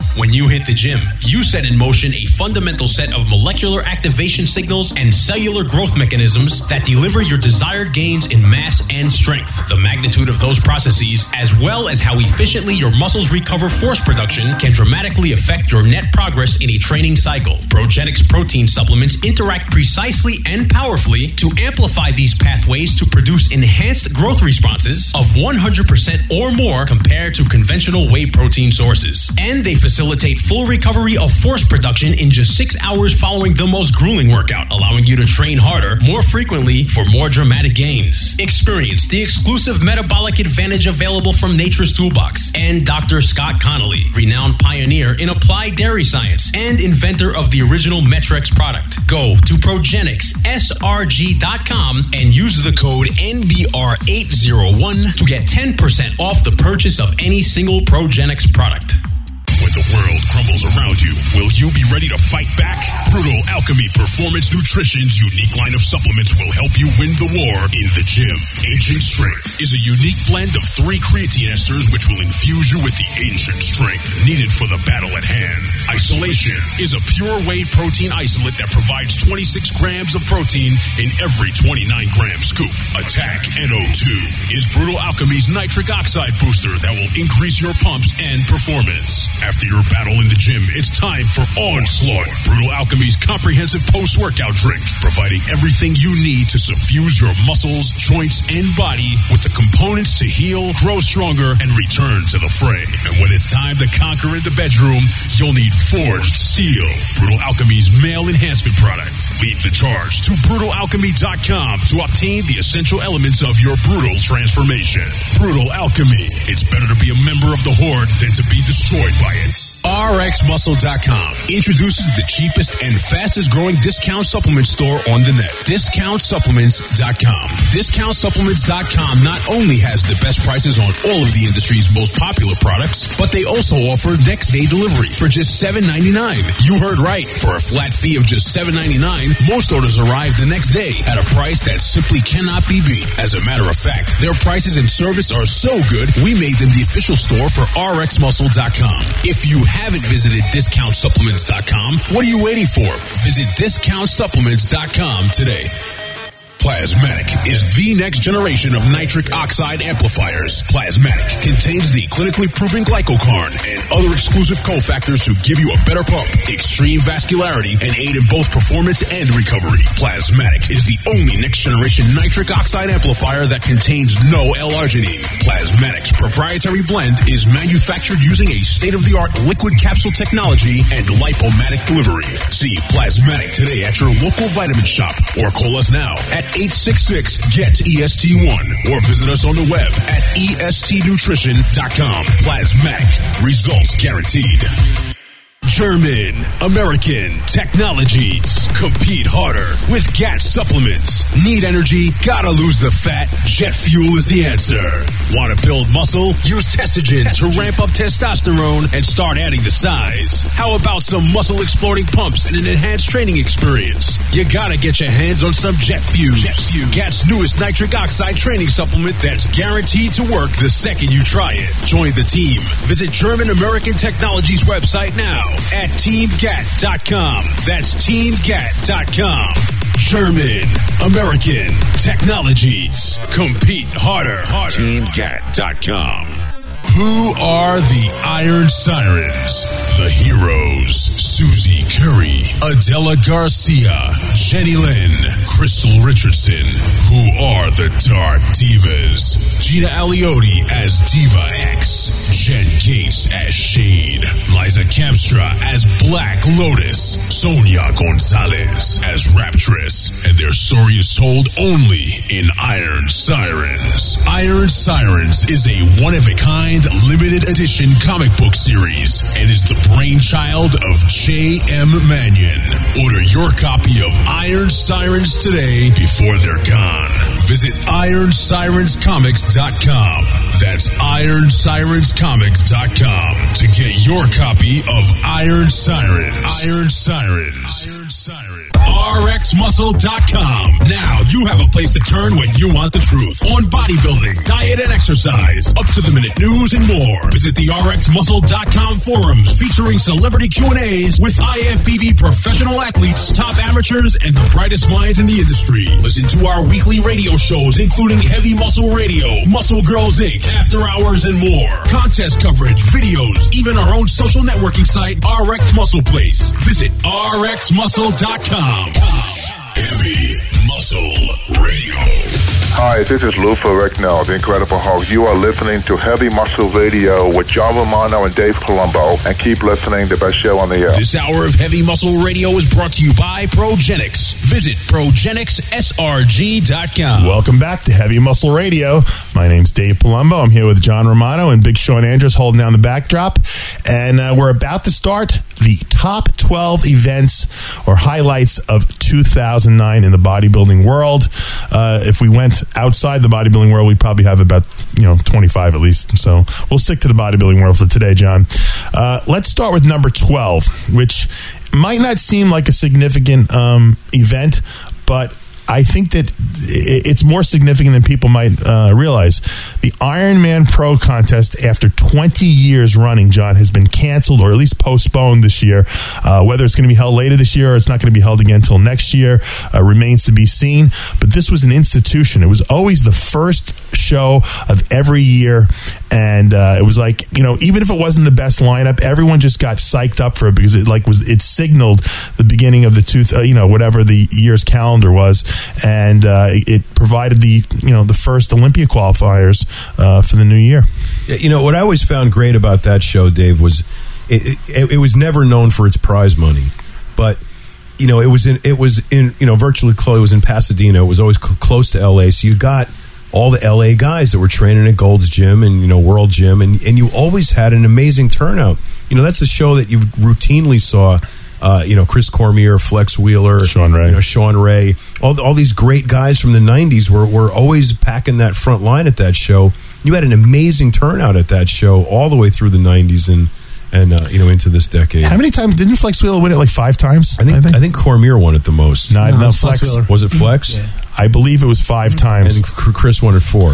When you hit the gym, you set in motion a fundamental set of molecular activation signals and cellular growth mechanisms that deliver your desired gains in mass and strength. The magnitude of those processes, as well as how efficiently your muscles recover force production, can dramatically affect your net progress in a training cycle. Progenics protein supplements interact precisely and powerfully to amplify these pathways to produce enhanced growth responses of one hundred percent or more compared to conventional whey protein sources. And they facilitate full recovery of force production in just six hours following the most grueling workout, allowing you to train harder, more frequently, for more dramatic gains. Experience the exclusive metabolic advantage available from Nature's Toolbox and Doctor Scott Connolly, renowned pioneer in applied dairy science and inventor of the original Metrex product. Go to progenics s r g dot com and use the code N B R eight oh one to get ten percent off the purchase of any single Progenics product. When the world crumbles around you, will you be ready to fight back? Brutal Alchemy Performance Nutrition's unique line of supplements will help you win the war in the gym. Ancient Strength is a unique blend of three creatine esters which will infuse you with the ancient strength needed for the battle at hand. Isolation is a pure whey protein isolate that provides twenty-six grams of protein in every twenty-nine gram scoop. Attack N O two is Brutal Alchemy's nitric oxide booster that will increase your pumps and performance. After your battle in the gym, it's time for Onslaught, Brutal Alchemy's comprehensive post-workout drink, providing everything you need to suffuse your muscles, joints, and body with the components to heal, grow stronger, and return to the fray. And when it's time to conquer in the bedroom, you'll need Forged Steel, Brutal Alchemy's male enhancement product. Lead the charge to brutal alchemy dot com to obtain the essential elements of your brutal transformation. Brutal Alchemy. It's better to be a member of the Horde than to be destroyed by it. R X Muscle dot com introduces the cheapest and fastest growing discount supplement store on the net. Discount Supplements dot com. Discount Supplements dot com not only has the best prices on all of the industry's most popular products, but they also offer next day delivery for just seven ninety-nine. You heard right. For a flat fee of just seven ninety-nine, most orders arrive the next day at a price that simply cannot be beat. As a matter of fact, their prices and service are so good, we made them the official store for R X Muscle dot com. If you haven't visited Discount Supplements dot com, what are you waiting for? Visit Discount Supplements dot com today. Plasmatic is the next generation of nitric oxide amplifiers. Plasmatic contains the clinically proven glycocarn and other exclusive cofactors to give you a better pump, extreme vascularity, and aid in both performance and recovery. Plasmatic is the only next generation nitric oxide amplifier that contains no L-arginine. Plasmatic's proprietary blend is manufactured using a state-of-the-art liquid capsule technology and lipomatic delivery. See Plasmatic today at your local vitamin shop or call us now at eight six six, G E T, E S T one or visit us on the web at E S T nutrition dot com. Plasmatic. Results guaranteed. German American Technologies. Compete harder with G A T supplements. Need energy? Gotta lose the fat? Jet fuel is the answer. Want to build muscle? Use Testogen, Testogen to ramp up testosterone and start adding the size. How about some muscle exploding pumps and an enhanced training experience? You gotta get your hands on some Jet Fuel. Jet Fuel. G A T's newest nitric oxide training supplement that's guaranteed to work the second you try it. Join the team. Visit German American Technologies website now at team gat dot com. That's team gat dot com. German American Technologies. Compete harder. harder. team gat dot com. Who are the Iron Sirens? The Heroes. Susie Curry, Adela Garcia, Jenny Lynn, Crystal Richardson. Who are the Dark Divas? Gina Aliotti as Diva X, Jen Gates as Shade, Liza Kamstra as Black Lotus, Sonia Gonzalez as Raptress, and their story is told only in Iron Sirens. Iron Sirens is a one-of-a-kind limited edition comic book series and is the brainchild of J M Mannion. Order your copy of Iron Sirens today before they're gone. Visit iron sirens comics dot com. That's iron sirens comics dot com to get your copy of Iron Sirens. Iron Sirens. Iron Sirens. R X muscle dot com. Now you have a place to turn when you want the truth on bodybuilding, diet, and exercise, up to the minute news and more. Visit the R X muscle dot com forums featuring celebrity Q and A's with I F B B professional athletes, top amateurs, and the brightest minds in the industry. Listen to our weekly radio shows, including Heavy Muscle Radio, Muscle Girls Incorporated, After Hours, and more. Contest coverage, videos, even our own social networking site, R X Muscle Place. Visit R X muscle dot com. Heavy Muscle Radio. Hi, this is Lou Ferrigno, the Incredible Hulk. You are listening to Heavy Muscle Radio with John Romano and Dave Palumbo, and keep listening, the best show on the air. This hour of Heavy Muscle Radio is brought to you by Progenics. Visit Progenics S R G dot com. Welcome back to Heavy Muscle Radio. My name's Dave Palumbo. I'm here with John Romano and Big Sean Andrews holding down the backdrop. And uh, we're about to start the top twelve events or highlights of two thousand nine in the bodybuilding world. Uh, if we went outside the bodybuilding world, we'd probably have about, you know, twenty-five at least. So we'll stick to the bodybuilding world for today, John. Uh, let's start with number twelve, which might not seem like a significant um, event, but I think that it's more significant than people might uh, realize. The Ironman Pro Contest, after twenty years running, John, has been canceled or at least postponed this year. Uh, whether it's going to be held later this year or it's not going to be held again until next year uh, remains to be seen. But this was an institution. It was always the first show of every year. And uh, it was like, you know, even if it wasn't the best lineup, everyone just got psyched up for it because it like was it signaled the beginning of the two, uh, you know, whatever the year's calendar was, and uh, it provided the you know the first Olympia qualifiers uh, for the new year. You know what I always found great about that show, Dave, was it, it, it was never known for its prize money, but you know it was in it was in you know virtually close. It was in Pasadena. It was always cl- close to L A, so you got all the L A guys that were training at Gold's Gym and, you know, World Gym, and, and you always had an amazing turnout. You know, that's a show that you routinely saw, uh, you know, Chris Cormier, Flex Wheeler, Sean Ray, you know, Sean Ray, all, all these great guys from the nineties were, were always packing that front line at that show. You had an amazing turnout at that show all the way through the nineties and, and uh, you know, into this decade. How many times didn't Flex Wheeler win it? Like five times? I think I think, I think Cormier won it the most. No, No, no, it's Flex Flex. Wheeler. Was it Flex? Yeah. I believe it was five times. And Chris won it four.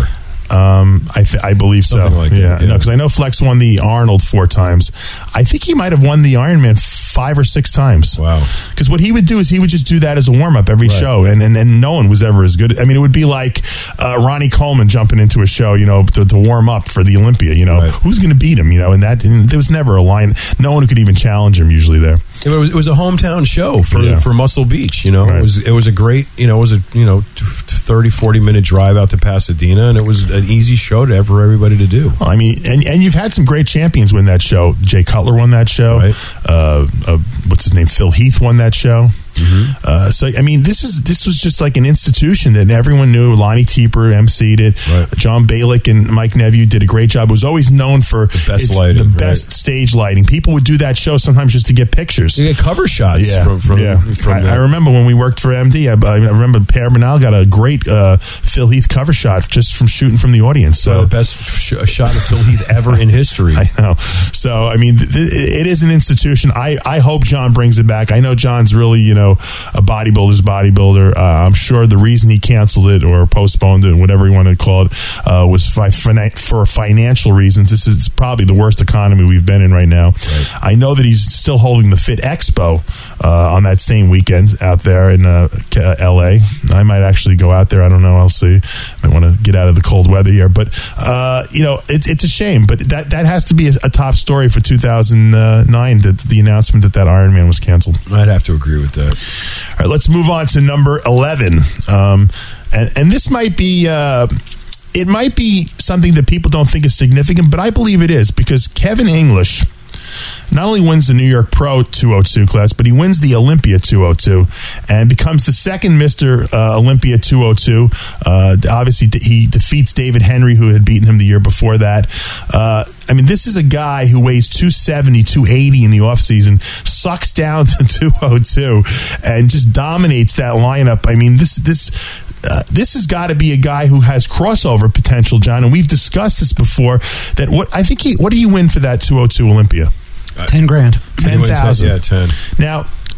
Um, I th- I believe so. Something like that, yeah, yeah. no, because I know Flex won the Arnold four times. I think he might have won the Ironman five or six times. Wow. Because what he would do is he would just do that as a warm up every Right. show, and, and and no one was ever as good. I mean, it would be like uh, Ronnie Coleman jumping into a show, you know, to, to warm up for the Olympia. You know, Right. who's going to beat him? You know, and that and there was never a line. No one who could even challenge him usually there. It was, it was a hometown show for Yeah. for Muscle Beach. You know, Right. it was it was a great you know it was a you know thirty, forty minute drive out to Pasadena, and it was an easy show to for everybody to do. Well, I mean, and and you've had some great champions win that show. Jay Cutler won that show. Right. Uh, uh, what's his name? Phil Heath won that show. Mm-hmm. Uh, so I mean, this is this was just like an institution that everyone knew. Lonnie Tieper emceed it. Right. John Balick and Mike Neville did a great job. It was always known for The best its- lighting, the right. best stage lighting. People would do that show sometimes just to get pictures. You get cover shots Yeah, from, from, yeah. from I, the- I remember when we worked for M D. I, I remember Per Bernal got a great uh, Phil Heath cover shot just from shooting from the audience. So So the best sh- shot of Phil Heath ever in history. I know. So, I mean, th- th- it is an institution. I, I hope John brings it back. I know John's really, you know, a bodybuilder's bodybuilder. Uh, I'm sure the reason he canceled it or postponed it, whatever you want to call it, uh, was fi- fina- for financial reasons. This is probably the worst economy we've been in right now. Right. I know that he's still holding the Fit Expo uh, on that same weekend out there in uh, L A. I might actually go out there. I don't know. I'll see. I want to get out of the cold weather here. But, uh, you know, it, it's a shame. But that, that has to be a, a top story for two thousand nine, that the announcement that that Ironman was canceled. I'd have to agree with that. All right, let's move on to number eleven. Um, and, and this might be... Uh, it might be something that people don't think is significant, but I believe it is, because Kevin English not only wins the New York Pro two oh two class, but he wins the Olympia two oh two and becomes the second Mister Uh, Olympia two oh two. Uh, obviously, he defeats David Henry, who had beaten him the year before that. Uh, I mean, this is a guy who weighs two seventy, two eighty in the offseason, sucks down to two oh two, and just dominates that lineup. I mean, this this uh, this has got to be a guy who has crossover potential, John. And we've discussed this before. That what I think he what do you win for that two oh two Olympia? Ten grand. Ten thousand. Yeah, ten. Now,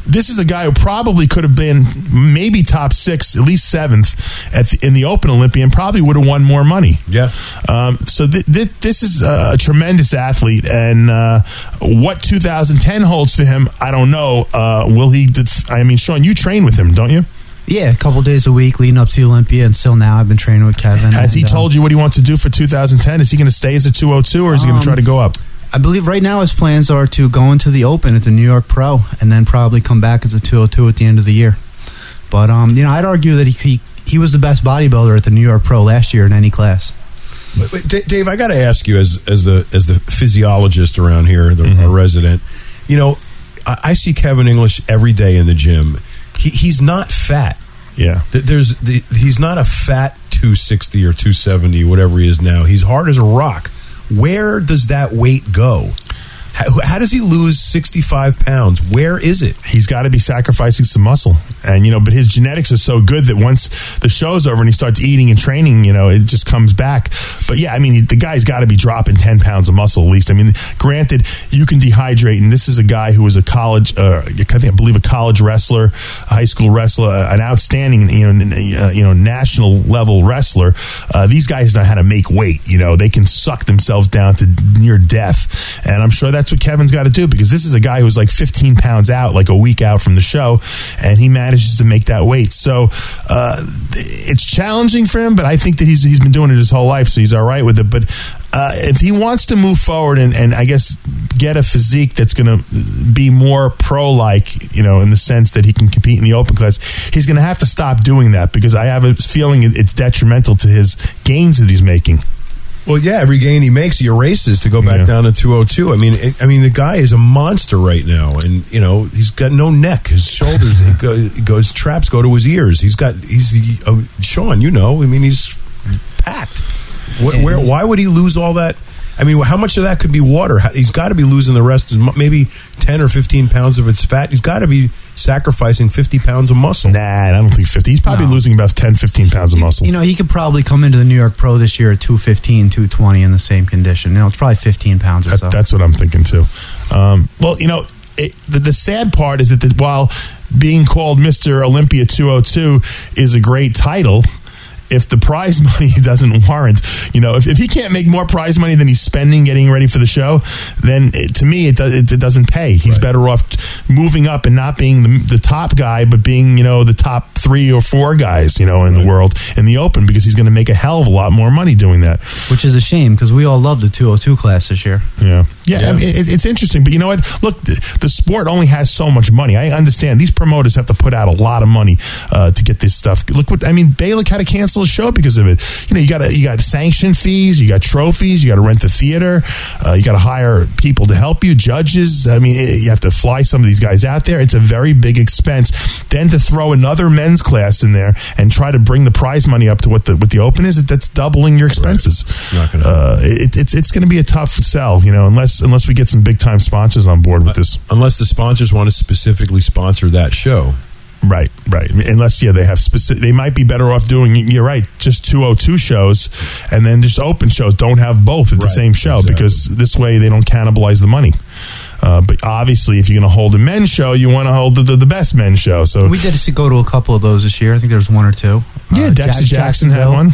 this is a guy who probably could have been maybe top six, at least seventh at the, in the Open Olympia, and probably would have won more money. Yeah. Um, so th- th- this is a tremendous athlete, and uh, what two thousand ten holds for him, I don't know. Uh, will he? Def- I mean, Sean, you train with him, don't you? Yeah, a couple days a week leading up to the Olympia, and still now I've been training with Kevin. Has and, he told you what he wants to do for two thousand ten? Is he going to stay as a two oh two, or is he going to Um, try to go up? I believe right now his plans are to go into the Open at the New York Pro, and then probably come back as a two oh two at the end of the year. But um, you know, I'd argue that he, he he was the best bodybuilder at the New York Pro last year in any class. Wait, wait, D- Dave, I got to ask you, as as the as the physiologist around here, the Mm-hmm. our resident, you know, I, I see Kevin English every day in the gym. He, he's not fat. Yeah. Th- There's the, he's not a fat two sixty or two seventy, whatever he is now. He's hard as a rock. Where does that weight go? How, how does he lose sixty-five pounds? Where is it? He's got to be sacrificing some muscle, and you know, but his genetics are so good that once the show's over and he starts eating and training, you know, it just comes back. But yeah, I mean, the guy's got to be dropping ten pounds of muscle at least. I mean, granted, you can dehydrate, and this is a guy who was a college, uh, I think I believe a college wrestler, a high school wrestler, an outstanding, you know, uh, you know, national level wrestler. Uh, these guys know how to make weight. You know, they can suck themselves down to near death, and I'm sure that's what Kevin's got to do, because this is a guy who's like fifteen pounds out, like a week out from the show, and he manages to make that weight. So uh, it's challenging for him, but I think that he's he's been doing it his whole life, so he's all right with it. But uh, if he wants to move forward and, and I guess get a physique that's going to be more pro-like, you know, in the sense that he can compete in the open class, he's going to have to stop doing that, because I have a feeling it's detrimental to his gains that he's making. Well, yeah, every gain he makes, he erases to go back Yeah. down to two oh two. I mean, it, I mean, the guy is a monster right now, and you know he's got no neck. His shoulders, he go, he goes, traps go to his ears. He's got, he's he, uh, Sean. You know, I mean, he's packed. Where, where, why would he lose all that? I mean, how much of that could be water? He's got to be losing the rest, maybe ten or fifteen pounds of its fat. He's got to be sacrificing fifty pounds of muscle. Nah, I don't think fifty. He's probably No. losing about ten, fifteen pounds of muscle. You know, he could probably come into the New York Pro this year at two fifteen, two twenty in the same condition. You know, it's probably fifteen pounds or That- so. That's what I'm thinking too. Um, well, you know, it, the, the sad part is that the, while being called Mister Olympia two oh two is a great title, if the prize money doesn't warrant, you know, if, if he can't make more prize money than he's spending getting ready for the show, then it, to me, it, does, it, it doesn't pay. He's Right. better off moving up and not being the, the top guy, but being, you know, the top three or four guys, you know, in Right. the world in the open, because he's going to make a hell of a lot more money doing that. Which is a shame, because we all love the two oh two class this year. Yeah. Yeah, Yeah. I mean, it, it's interesting, but you know what? Look, the, the sport only has so much money. I understand these promoters have to put out a lot of money uh, to get this stuff. Look what I mean. Balick had to cancel a show because of it. You know, you got you got sanction fees, you got trophies, you got to rent the theater, uh, you got to hire people to help you, judges. I mean, it, you have to fly some of these guys out there. It's a very big expense. Then to throw another men's class in there and try to bring the prize money up to what the what the open is, that's doubling your expenses. Not gonna Uh, it, it's it's going to be a tough sell, you know, unless unless we get some big time sponsors on board with this. Unless the sponsors want to specifically sponsor that show. Right, right. Unless yeah, they have specific. They might be better off doing. You're right. Just two oh two shows, and then just open shows. Don't have both at the Right, same show, exactly. because this way they don't cannibalize the money. Uh, but obviously, if you're going to hold a men's show, you want to hold the, the, the best men's show. So We did see- go to a couple of those this year. I think there was one or two. yeah, Uh, Dexter Jack- Jackson had Jacksonville. one.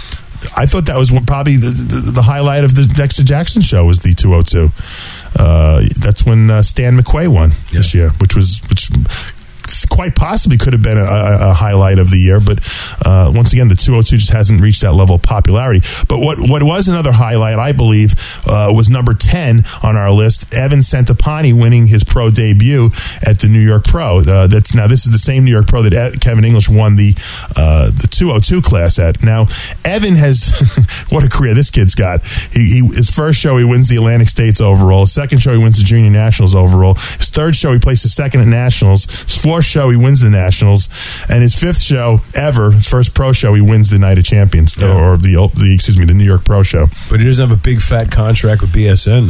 I thought that was one- probably the, the, the highlight of the Dexter Jackson show was the two oh two. Uh, that's when uh, Stan McQuay won this year, which was which quite possibly could have been a, a, a highlight of the year. But uh, once again, the two oh two just hasn't reached that level of popularity. But what what was another highlight, I believe, uh, was number ten on our list, Evan Centopani winning his pro debut at the New York Pro. Uh, that's now this is the same New York Pro that Kevin English won the uh, the two oh two class at. Now Evan has what a career this kid's got. He, he his first show he wins the Atlantic States overall. His second show he wins the Junior Nationals overall. His third show he places second at Nationals. His fourth show he wins the Nationals, and his fifth show ever, his first pro show, he wins the Night of Champions, Yeah. or the, the excuse me, the New York Pro Show. But he doesn't have a big fat contract with B S N, though.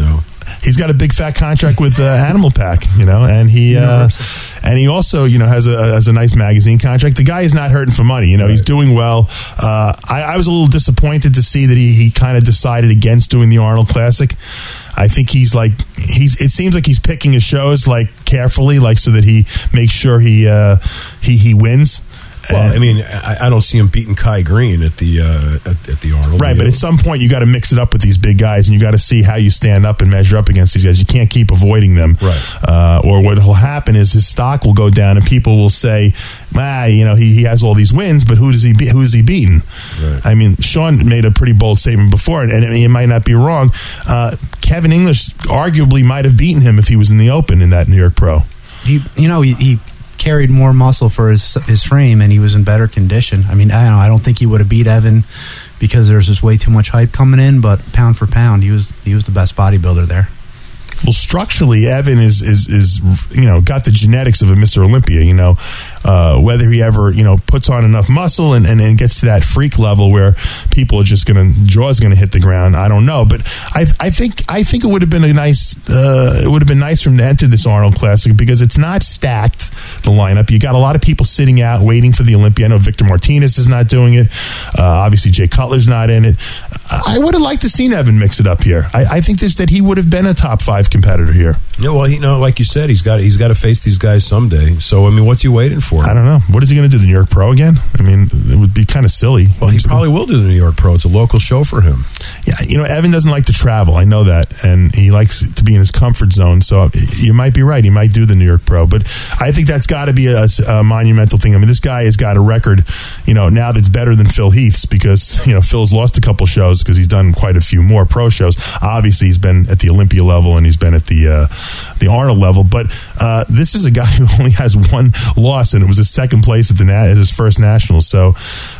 he's got a big fat contract with uh, Animal Pack, you know, and he uh, and he also, you know, has a has a nice magazine contract. The guy is not hurting for money, you know. Right. He's doing well. Uh, I, I was a little disappointed to see that he he kind of decided against doing the Arnold Classic. I think he's like he's. It seems like he's picking his shows like carefully, like so that he makes sure he uh, he he wins. Well, I mean, I, I don't see him beating Kai Green at the uh, at, at the Arnold. Right, but at some point you got to mix it up with these big guys, and you got to see how you stand up and measure up against these guys. You can't keep avoiding them. Right. Uh, or what will happen is his stock will go down, and people will say, "Ah, you know, he, he has all these wins, but who does he be, who is he beating?" Right. I mean, Sean made a pretty bold statement before, and, and it might not be wrong. Uh, Kevin English arguably might have beaten him if he was in the Open in that New York Pro. He, you know, he. he carried more muscle for his his frame, and he was in better condition. I mean, I don't know. I don't think he would have beat Evan because there's just way too much hype coming in. But pound for pound, he was he was the best bodybuilder there. Well, structurally, Evan is is is you know got the genetics of a Mister Olympia. You know, uh, whether he ever you know puts on enough muscle and, and, and gets to that freak level where people are just going to jaw's going to hit the ground, I don't know. But I I think I think it would have been a nice uh, it would have been nice for him to enter this Arnold Classic because it's not stacked, the lineup. You got a lot of people sitting out waiting for the Olympia. I know Victor Martinez is not doing it. Uh, obviously, Jay Cutler's not in it. I would have liked to seen Evan mix it up here. I, I think this that he would have been a top five competitor here. Yeah, well, you know, like you said, he's got he's got to face these guys someday. So, I mean, what's he waiting for? I don't know. What is he going to do? The New York Pro again? I mean, it would be kind of silly. Well, he probably will do the New York Pro. It's a local show for him. Yeah, you know, Evan doesn't like to travel. I know that, and he likes to be in his comfort zone. So you might be right. He might do the New York Pro, but I think that's got to be a, a monumental thing. I mean, this guy has got a record, you know, now that's better than Phil Heath's because you know Phil's lost a couple shows because he's done quite a few more pro shows. Obviously, he's been at the Olympia level and he's been at the uh, the Arnold level, but uh, this is a guy who only has one loss, and it was his second place at the at his first nationals. So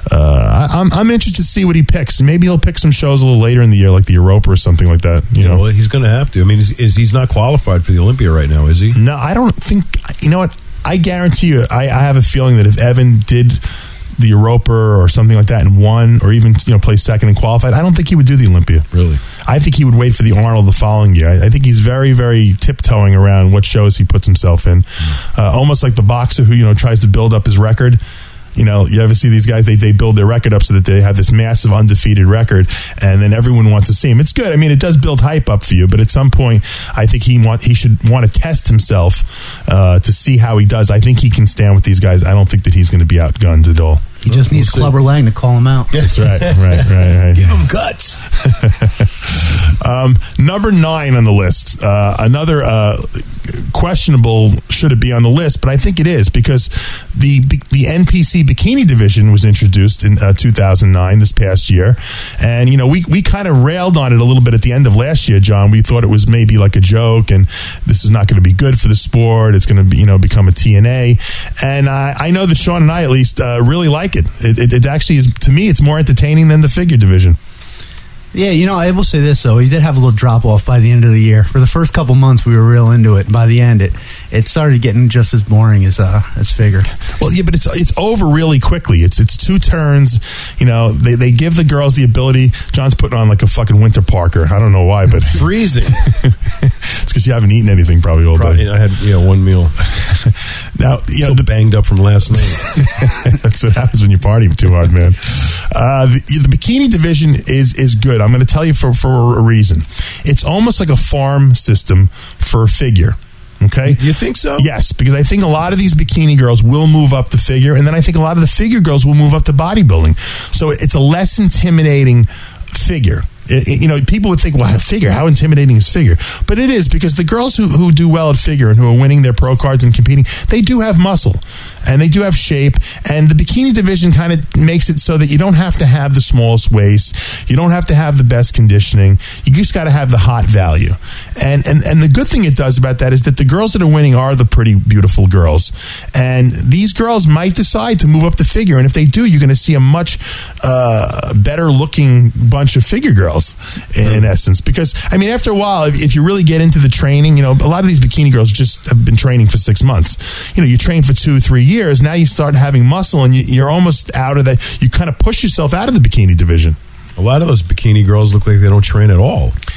uh, I, I'm I'm interested to see what he picks. Maybe he'll pick some shows a little later in the year, like the Europa or something like that. You yeah, know, well, he's going to have to. I mean, is, is he's not qualified for the Olympia right now? Is he? No, I don't think. You know what? I guarantee you, I, I have a feeling that if Evan did the Europa or something like that and won, or even you know play second and qualified, I don't think he would do the Olympia. Really? I think he would wait for the Arnold the following year. I, I think he's very, very tiptoeing around what shows he puts himself in, uh, almost like the boxer who you know tries to build up his record. You know, you ever see these guys, they, they build their record up so that they have this massive undefeated record, and then everyone wants to see him. It's good. I mean, it does build hype up for you, but at some point, I think he want he should want to test himself uh, to see how he does. I think he can stand with these guys. I don't think that he's going to be outgunned at all. He just needs we'll Clubber Lang to call him out. That's right, right, right, right. Give him guts. um, number nine on the list. Uh, another uh, questionable, should it be on the list, but I think it is because the the N P C bikini division was introduced in uh, two thousand nine, this past year. And, you know, we, we kind of railed on it a little bit at the end of last year, John. We thought it was maybe like a joke and this is not going to be good for the sport. It's going to be, you know, become a T N A. And I, I know that Sean and I at least uh, really like it. It, it. It actually is, to me, it's more entertaining than the figure division. Yeah, you know, I will say this, though. He did have a little drop-off by the end of the year. For the first couple months, we were real into it. By the end, it it started getting just as boring as uh, as figure. Well, yeah, but it's it's over really quickly. It's it's two turns. You know, they, they give the girls the ability. John's putting on like a fucking Winter Parker. I don't know why, but... Freezing. It's because you haven't eaten anything probably all probably, day. I had, you know, one meal. Now, you know, so the, banged up from last night. That's what happens when you party too hard, man. Uh, the, the bikini division is is good. I'm going to tell you for, for a reason. It's almost like a farm system for a figure. Okay? You think so? Yes, because I think a lot of these bikini girls will move up the figure, and then I think a lot of the figure girls will move up to bodybuilding. So it's a less intimidating figure. It, it, you know, people would think, well, figure, how intimidating is figure? But it is, because the girls who, who do well at figure and who are winning their pro cards and competing, they do have muscle and they do have shape. And the bikini division kind of makes it so that you don't have to have the smallest waist. You don't have to have the best conditioning. You just got to have the hot value. And, and, and the good thing it does about that is that the girls that are winning are the pretty, beautiful girls. And these girls might decide to move up the figure. And if they do, you're going to see a much uh, better looking bunch of figure girls. In, in essence, because I mean, after a while, if, if you really get into the training, you know, a lot of these bikini girls just have been training for six months. You know, you train for two, three years. Now you start having muscle, and you, you're almost out of that. You kind of push yourself out of the bikini division. A lot of those bikini girls look like they don't train at all.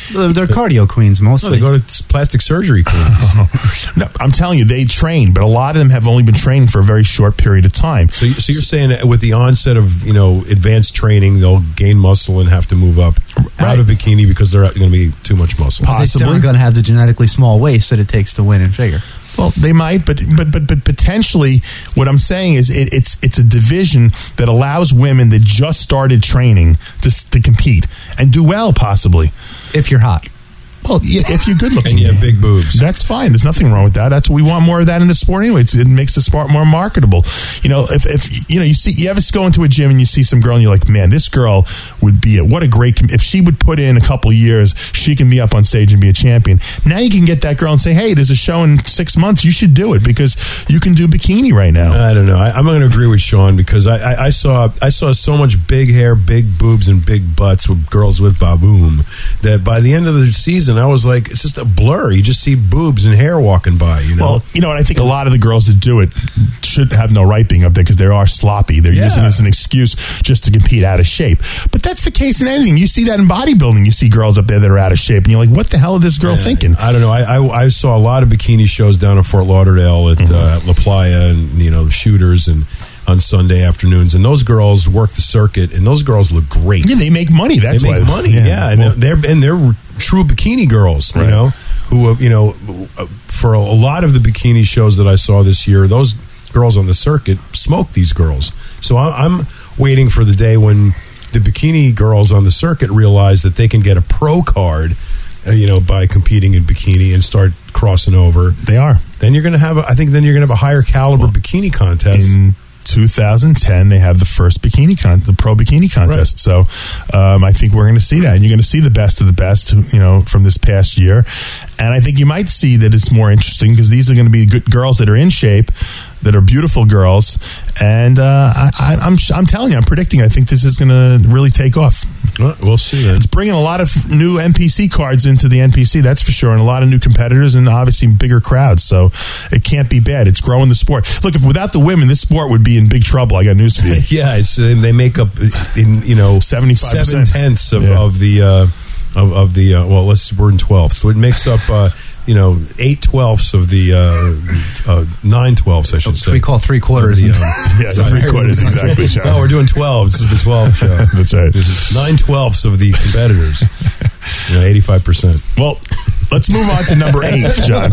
They're, they're cardio queens No, mostly. they go to plastic surgery clinics. No, I'm telling you, they train, but a lot of them have only been training for a very short period of time. So, you- so you're saying that with the onset of, you know, advanced training, they'll gain muscle and have to move up Right. out of bikini because they're going to be too much muscle. They still possibly. aren't going to have the genetically small waist that it takes to win in figure. Well, they might, but but but but potentially, what I'm saying is it, it's it's a division that allows women that just started training to s- to compete and do well, possibly. If you're hot. Well, yeah, if you're good looking, And you have big boobs. That's fine. There's nothing wrong with that. That's we want more of that in the sport anyway. It's, it makes the sport more marketable. You know, if, if you know, you see, you ever go into a gym and you see some girl and you're like, man, this girl would be a, what a great. Com- if she would put in a couple years, she can be up on stage and be a champion. Now you can get that girl and say, hey, there's a show in six months. You should do it because you can do bikini right now. I don't know. I, I'm going to agree with Sean because I, I, I saw I saw so much big hair, big boobs, and big butts with girls with baboom that by the end of the season, I was like, it's just a blur. You just see boobs and hair walking by. You know. Well, you know, and I think a lot of the girls that do it should have no right being up there because they are sloppy. They're Yeah. using it as an excuse just to compete out of shape. But that's the case in anything. You see that in bodybuilding. You see girls up there that are out of shape, and you're like, what the hell is this girl Yeah, thinking? I don't know. I, I I saw a lot of bikini shows down in Fort Lauderdale at, Mm-hmm. uh, at La Playa and you know shooters and on Sunday afternoons, and those girls work the circuit, and those girls look great. Yeah, they make money. That's they make why. money. Yeah, and Well, they're and they're true bikini girls. You Right. know, who uh, you know uh, for a, a lot of the bikini shows that I saw this year, those girls on the circuit smoke these girls. So I, I'm waiting for the day when the bikini girls on the circuit realize that they can get a pro card. Uh, you know, by competing in bikini and start crossing over, they are. then you're going to have. A, I think then you're going to have a higher caliber bikini contest. In two thousand ten, they have the first bikini con, the pro bikini contest. So um, I think we're going to see that, and you're going to see the best of the best, who- you know, from this past year. And I think you might see that it's more interesting because these are going to be good girls that are in shape, that are beautiful girls, and uh, I, I, I'm I'm telling you, I'm predicting. I think this is going to really take off. Well, we'll see. Then. It's bringing a lot of new N P C cards into the N P C, that's for sure, and a lot of new competitors and obviously bigger crowds. So it can't be bad. It's growing the sport. Look, if without the women, this sport would be in big trouble. I got news for you. Yeah, it's uh, they make up in you know seventy-five percent. seven tenths of, Yeah. of the uh, of, of the uh, well, let's we're in twelfths, so it makes up uh, you know eight twelfths of the uh, uh, nine twelfths, I should say. We call three quarters. Of the, in- um, Yeah, the three quarters, exactly, Sean. No, we're doing twelve. This is the twelfth show. That's right. This is nine twelfths of the competitors. You know, eighty-five percent. Well, let's move on to number eight, John.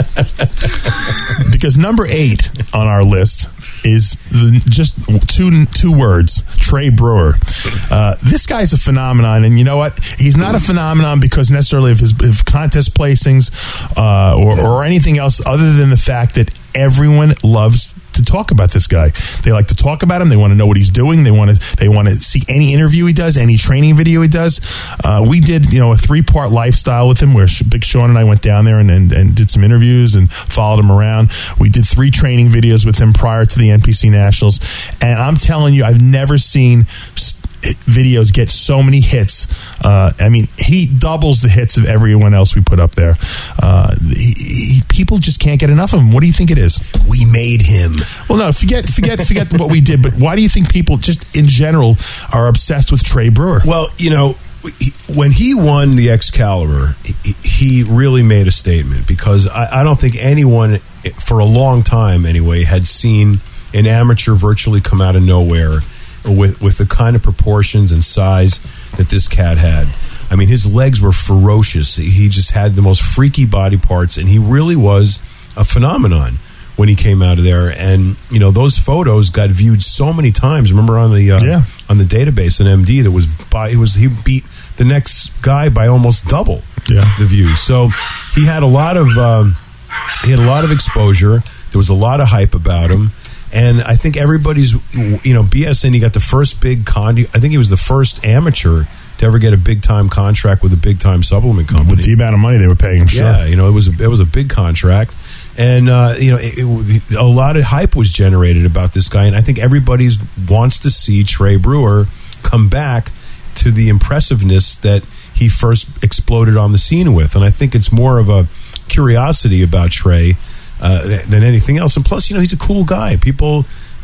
Because number eight on our list is the, just two two words: Trey Brewer. Uh, this guy's a phenomenon, and you know what? He's not a phenomenon because necessarily of his of contest placings uh, or, or anything else, other than the fact that everyone loves to talk about this guy. They like to talk about him. They want to know what he's doing. They want to they want to see any interview he does, any training video he does. Uh, we did you know a three part lifestyle with him where Big Sean and I went down there and, and, and did some interviews and followed him around. We did three training videos with him prior to the N P C Nationals, and I'm telling you, I've never seen st- videos get so many hits. Uh, I mean, he doubles the hits of everyone else we put up there. Uh, he, he, people just can't get enough of him. What do you think it is? We made him. Well, no, forget, forget, forget what we did. But why do you think people, just in general, are obsessed with Trey Brewer? Well, you know, he- when he won the Excalibur, he, he really made a statement because I, I don't think anyone, for a long time anyway, had seen an amateur virtually come out of nowhere with with the kind of proportions and size that this cat had. I mean, his legs were ferocious. He just had the most freaky body parts, and he really was a phenomenon when he came out of there. And you know, those photos got viewed so many times. Remember on the uh, Yeah. on the database in M D that was by it was he beat the next guy by almost double Yeah. the views. So he had a lot of um, he had a lot of exposure. There was a lot of hype about him. And I think everybody's, you know, B S N, he got the first big con. I think he was the first amateur to ever get a big time contract with a big time supplement company. With the amount of money they were paying him, sure. Yeah, you know, it was a, it was a big contract, and uh, you know, it, it, a lot of hype was generated about this guy, and I think everybody wants to see Trey Brewer come back to the impressiveness that he first exploded on the scene with, and I think it's more of a curiosity about Trey uh, than anything else. And plus, you know, he's a cool guy. People,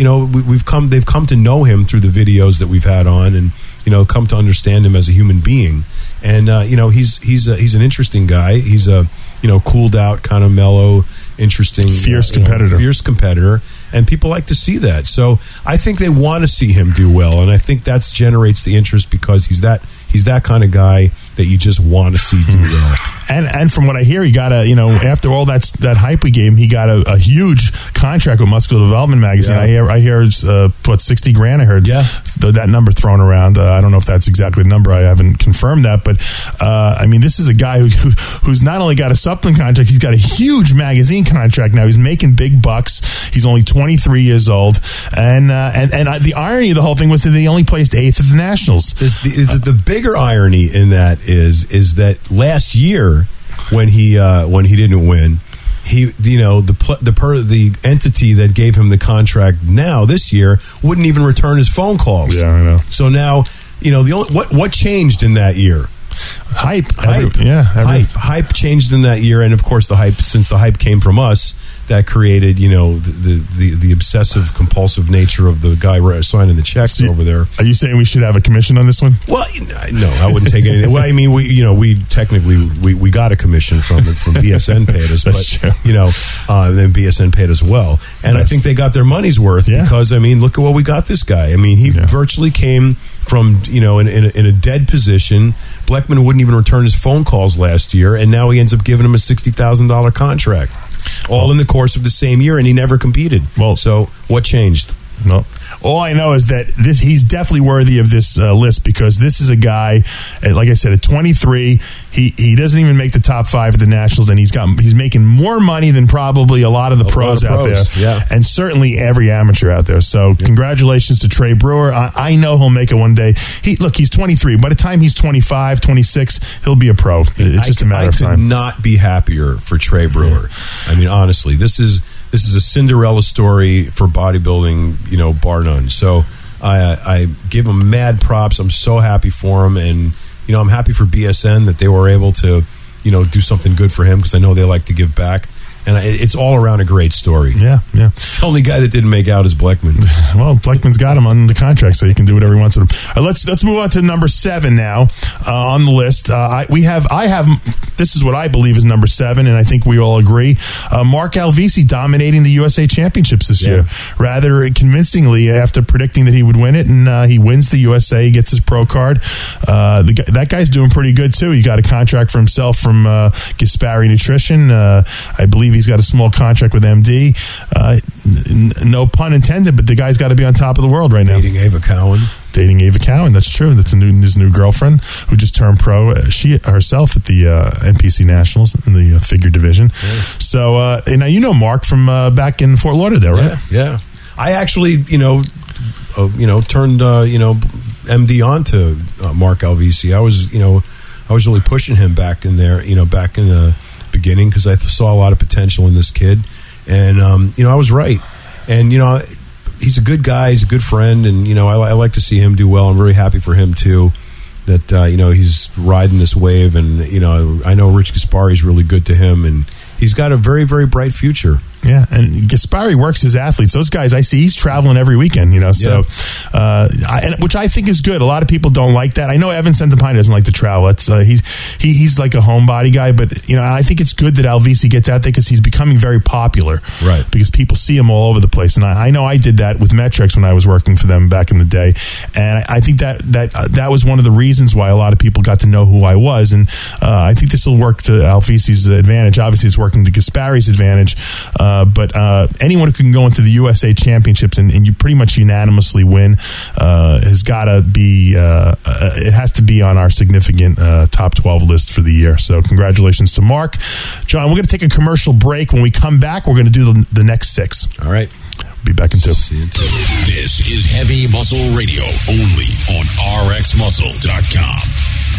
you know, we, we've come, they've come to know him through the videos that we've had on, and you know, come to understand him as a human being. And uh, you know, he's he's a, he's an interesting guy. He's a you know cooled out, kind of mellow, interesting, fierce uh, you know, competitor, fierce competitor, and people like to see that. So I think they want to see him do well, and I think that generates the interest because he's that he's that kind of guy that you just want to see do well. And and from what I hear, he got a you know after all that that hype we gave him, he got a, a huge contract with Muscular Development Magazine. Yeah. I hear I hear it's, uh, what sixty grand. I heard yeah. th- that number thrown around. Uh, I don't know if that's exactly the number. I haven't confirmed that, but uh, I mean, this is a guy who, who who's not only got a supplement contract, he's got a huge magazine contract now. He's making big bucks. He's only twenty-three years old, and uh, and and uh, the irony of the whole thing was that they only placed eighth at the Nationals. The, the, the bigger irony in that is is that last year when he uh, when he didn't win, he you know the pl- the per- the entity that gave him the contract now this year wouldn't even return his phone calls. Yeah, I know. So now you know the only, what what changed in that year. Hype, hype, every, yeah, every, hype, hype changed in that year, and of course the hype. Since the hype came from us, that created you know the the, the, the obsessive compulsive nature of the guy signing the checks See, over there. Are you saying we should have a commission on this one? Well, no, I wouldn't take anything. Well, I mean, we you know we technically we, we got a commission from it from B S N paid us, That's but true. you know uh, then B S N paid us well, and Yes. I think they got their money's worth Yeah. because I mean, look at what we got this guy. I mean, he Yeah. virtually came from you know in, in, a, in a dead position. Bleckman wouldn't even return his phone calls last year, and now he ends up giving him a sixty thousand dollar contract, all well, in the course of the same year, and he never competed. Well, so what changed? No. All I know is that this he's definitely worthy of this uh, list because this is a guy, uh, like I said, at twenty-three, he he doesn't even make the top five at the Nationals, and he's got he's making more money than probably a lot of the A lot pros of out pros, there, yeah. and certainly every amateur out there. So congratulations to Trey Brewer. I, I know he'll make it one day. He look, he's twenty-three. By the time he's twenty-five, twenty-six, he'll be a pro. It's just I, a matter I of could time. not be happier for Trey Brewer. I mean, honestly, this is this is a Cinderella story for bodybuilding, you know, bar none. So I, I give him mad props. I'm so happy for him, and you know, I'm happy for B S N that they were able to, you know, do something good for him because I know they like to give back. And it's all around a great story. Yeah, yeah. The only guy that didn't make out is Bleckman. Well, Bleckman's got him on the contract, so he can do whatever he wants with him. Uh, let's let's move on to number seven now uh, on the list. Uh, I, we have I have this is what I believe is number seven, and I think we all agree. Uh, Mark Alvisi dominating the U S A Championships this Yeah. year, rather convincingly after predicting that he would win it, and uh, he wins the U S A, he gets his pro card. Uh, the, that guy's doing pretty good too. He got a contract for himself from uh, Gaspari Nutrition. Uh, I believe he's got a small contract with M D. Uh, n- no pun intended, but the guy's got to be on top of the world right now. Dating Ava Cowan. Dating Ava Cowan, that's true. That's a new, his new girlfriend who just turned pro. Uh, She herself at the uh, N P C Nationals in the uh, figure division. Yeah. So, uh, and now you know Mark from uh, back in Fort Lauderdale, right? Yeah, yeah. I actually, you know, uh, you know, turned uh, you know M D on to uh, Mark Alvisi. I was, you know, I was really pushing him back in there, you know, back in the beginning because I saw a lot of potential in this kid, and um, you know, I was right. And you know, he's a good guy, he's a good friend, and you know, I, I like to see him do well. I'm very happy for him too. That uh, you know, he's riding this wave, and you know, I know Rich Gaspari is really good to him, and he's got a very, very bright future. Yeah, and Gaspari works his athletes. Those guys, I see he's traveling every weekend, you know, so, yeah. uh, I, and, which I think is good. A lot of people don't like that. I know Evan Centopine doesn't like to travel. It's, uh, he's, he, he's like a homebody guy, but, you know, I think it's good that Alvisi gets out there because he's becoming very popular. Right. Because people see him all over the place. And I, I know I did that with Metrix when I was working for them back in the day. And I, I think that, that, uh, that was one of the reasons why a lot of people got to know who I was. And uh, I think this will work to Alvisi's advantage. Obviously, it's working to Gaspari's advantage. Uh, but uh, anyone who can go into the U S A Championships and, and you pretty much unanimously win uh, has got to be, uh, uh, it has to be on our significant uh, top twelve list for the year. So congratulations to Mark. John, we're going to take a commercial break. When we come back, we're going to do the, the next six. All right. Be back in two. This is Heavy Muscle Radio, only on R X Muscle dot com.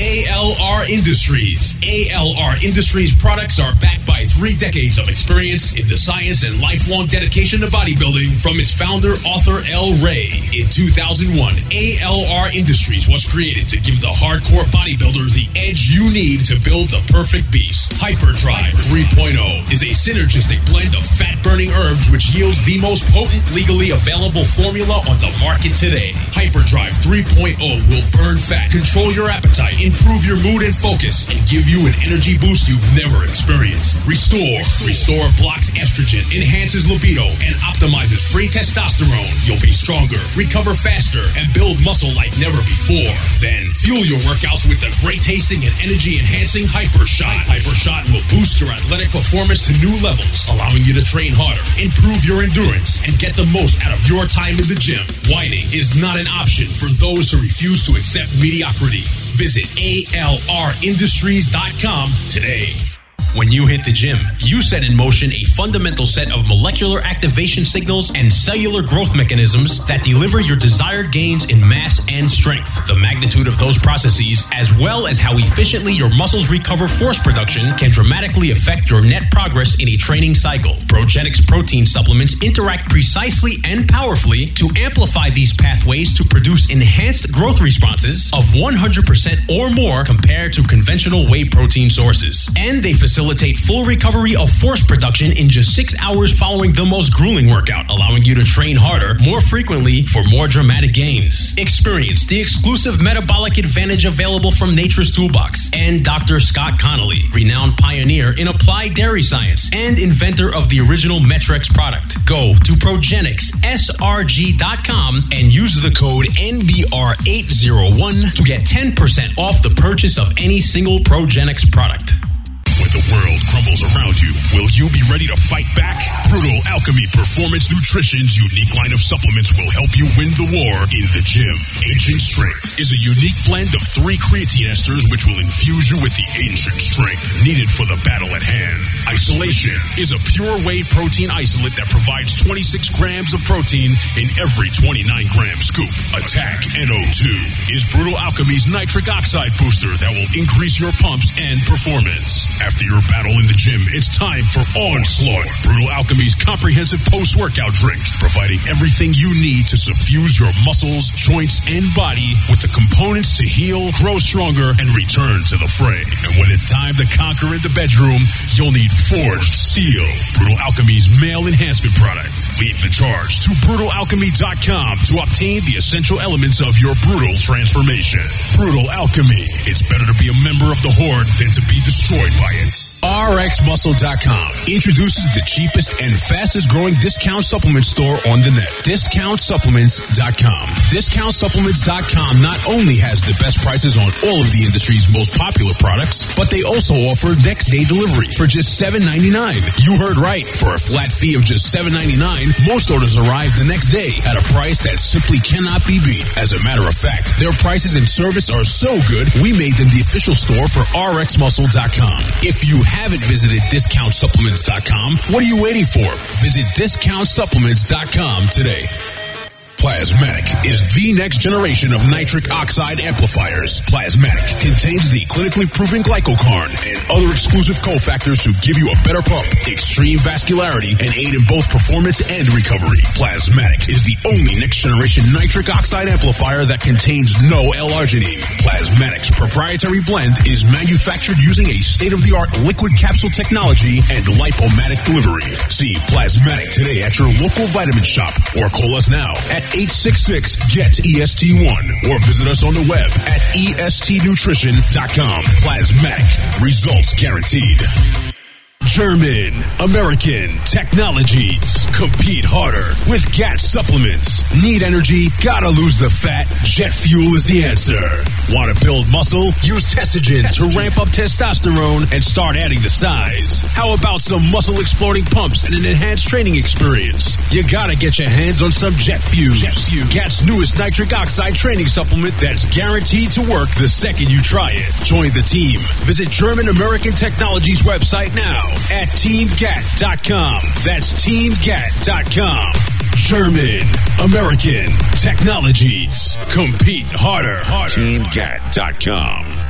A L R Industries. A L R Industries products are backed by three decades of experience in the science and lifelong dedication to bodybuilding from its founder, author El Rey. In two thousand one, A L R Industries was created to give the hardcore bodybuilder the edge you need to build the perfect beast. Hyperdrive three point oh is a synergistic blend of fat-burning herbs which yields the most potent, legally available formula on the market today. Hyperdrive three point oh will burn fat, control your appetite, improve your mood and focus, and give you an energy boost you've never experienced. Restore. Restore blocks estrogen, enhances libido, and optimizes free testosterone. You'll be stronger, recover faster, and build muscle like never before. Then fuel your workouts with the great tasting and energy enhancing Hypershot. Hypershot will boost your athletic performance to new levels, allowing you to train harder, improve your endurance, and get the most out of your time in the gym. Whining is not an option for those who refuse to accept mediocrity. Visit A L R industries dot com today. When you hit the gym, you set in motion a fundamental set of molecular activation signals and cellular growth mechanisms that deliver your desired gains in mass and strength. The magnitude of those processes, as well as how efficiently your muscles recover force production, can dramatically affect your net progress in a training cycle. Progenics protein supplements interact precisely and powerfully to amplify these pathways to produce enhanced growth responses of one hundred percent or more compared to conventional whey protein sources. And they facilitate Facilitate full recovery of force production in just six hours following the most grueling workout, allowing you to train harder, more frequently, for more dramatic gains. Experience the exclusive metabolic advantage available from Nature's Toolbox and Doctor Scott Connolly, renowned pioneer in applied dairy science and inventor of the original Metrex product. Go to progenics s r g dot com and use the code N B R eight oh one to get ten percent off the purchase of any single Progenics product. When the world crumbles around you, will you be ready to fight back? Brutal Alchemy Performance Nutrition's unique line of supplements will help you win the war in the gym. Ancient Strength is a unique blend of three creatine esters which will infuse you with the ancient strength needed for the battle at hand. Isolation is a pure whey protein isolate that provides twenty-six grams of protein in every twenty-nine gram scoop. Attack N O two is Brutal Alchemy's nitric oxide booster that will increase your pumps and performance. After your battle in the gym, it's time for Onslaught, Brutal Alchemy's comprehensive post-workout drink, providing everything you need to suffuse your muscles, joints, and body with the components to heal, grow stronger, and return to the fray. And when it's time to conquer in the bedroom, you'll need Forged Steel, Brutal Alchemy's male enhancement product. Lead the charge to brutal alchemy dot com to obtain the essential elements of your brutal transformation. Brutal Alchemy. It's better to be a member of the Horde than to be destroyed by it. R X Muscle dot com introduces the cheapest and fastest growing discount supplement store on the net. Discount Supplements dot com. Discount Supplements dot com not only has the best prices on all of the industry's most popular products, but they also offer next day delivery for just seven ninety-nine. You heard right. For a flat fee of just seven ninety-nine, most orders arrive the next day at a price that simply cannot be beat. As a matter of fact, their prices and service are so good, we made them the official store for R X Muscle dot com. If you haven't visited Discount Supplements dot com, what are you waiting for? Visit Discount Supplements dot com today. Plasmatic is the next generation of nitric oxide amplifiers. Plasmatic contains the clinically proven glycocarn and other exclusive cofactors to give you a better pump, extreme vascularity, and aid in both performance and recovery. Plasmatic is the only next generation nitric oxide amplifier that contains no L-arginine. Plasmatic's proprietary blend is manufactured using a state-of-the-art liquid capsule technology and lipomatic delivery. See Plasmatic today at your local vitamin shop or call us now at eight six six, G E T, E S T one or visit us on the web at E S T nutrition dot com. Plasmatic. Results guaranteed. German American Technologies. Compete harder with G A T supplements. Need energy? Gotta lose the fat? Jet fuel is the answer. Want to build muscle? Use Testogen to ramp up testosterone and start adding the size. How about some muscle exploding pumps and an enhanced training experience? You gotta get your hands on some Jet Fuse. Jet Fuse. G A T's newest nitric oxide training supplement that's guaranteed to work the second you try it. Join the team. Visit German American Technologies website now at team gat dot com. That's team gat dot com. German American Technologies. Compete harder. harder. team gat dot com.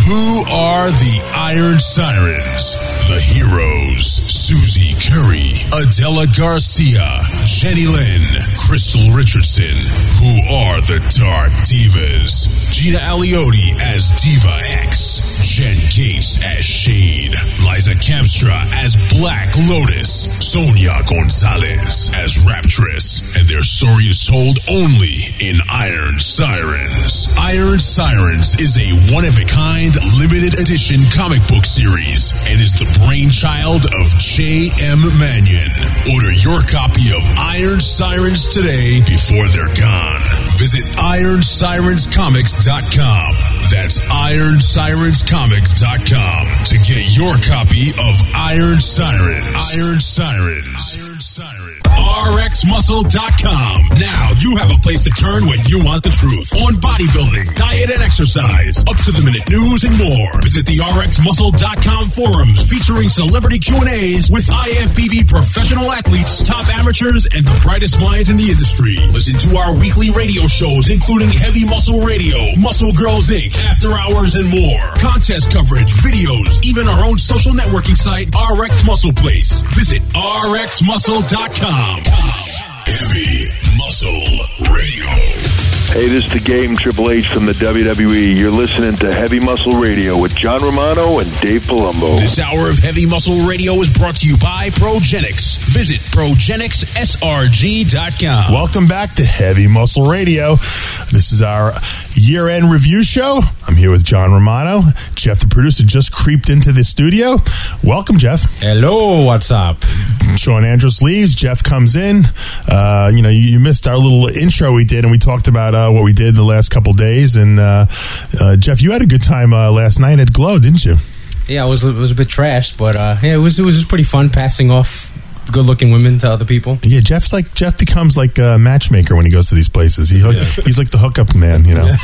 Who are the Iron Sirens? The heroes: Susie Curry, Adela Garcia, Jenny Lynn, Crystal Richardson. Who are the Dark Divas? Gina Aliotti as Diva X, Jen Gates as Shade, Liza Kamstra as Black Lotus, Sonia Gonzalez as Raptress, and their story is told only in Iron Sirens. Iron Sirens is a one-of-a-kind limited edition comic book series and is the brainchild of J M Mannion. Order your copy of Iron Sirens today before they're gone. Visit iron sirens comics dot com. That's iron sirens comics dot com to get your copy of Iron Sirens. Iron Sirens. Iron Sirens. R X muscle dot com. Now you have a place to turn when you want the truth on bodybuilding, diet, and exercise, up to the minute news and more. Visit the R X muscle dot com forums featuring celebrity Q and A's with I F B B professional athletes, top amateurs, and the brightest minds in the industry. Listen to our weekly radio shows, including Heavy Muscle Radio, Muscle Girls Incorporated, After Hours, and more. Contest coverage, videos, even our own social networking site, R X Muscle Place. Visit R X muscle dot com. Heavy Muscle Radio. Hey, this is the Game Triple H from the W W E. You're listening to Heavy Muscle Radio with John Romano and Dave Palumbo. This hour of Heavy Muscle Radio is brought to you by Progenics. Visit progenics s r g dot com. Welcome back to Heavy Muscle Radio. This is our year-end review show. I'm here with John Romano. Jeff, the producer, just creeped into the studio. Welcome, Jeff. Hello, what's up? Sean Andros leaves. Jeff comes in. Uh, you know, you, you missed our little intro we did, and we talked about uh, what we did the last couple days. And uh, uh, Jeff, you had a good time uh, last night at Glow, didn't you? Yeah, it was it was a bit trashed, but uh, yeah, it was it was just pretty fun passing off good-looking women to other people. Yeah, Jeff's like Jeff becomes like a matchmaker when he goes to these places. He hook, yeah. He's like the hookup man, you know.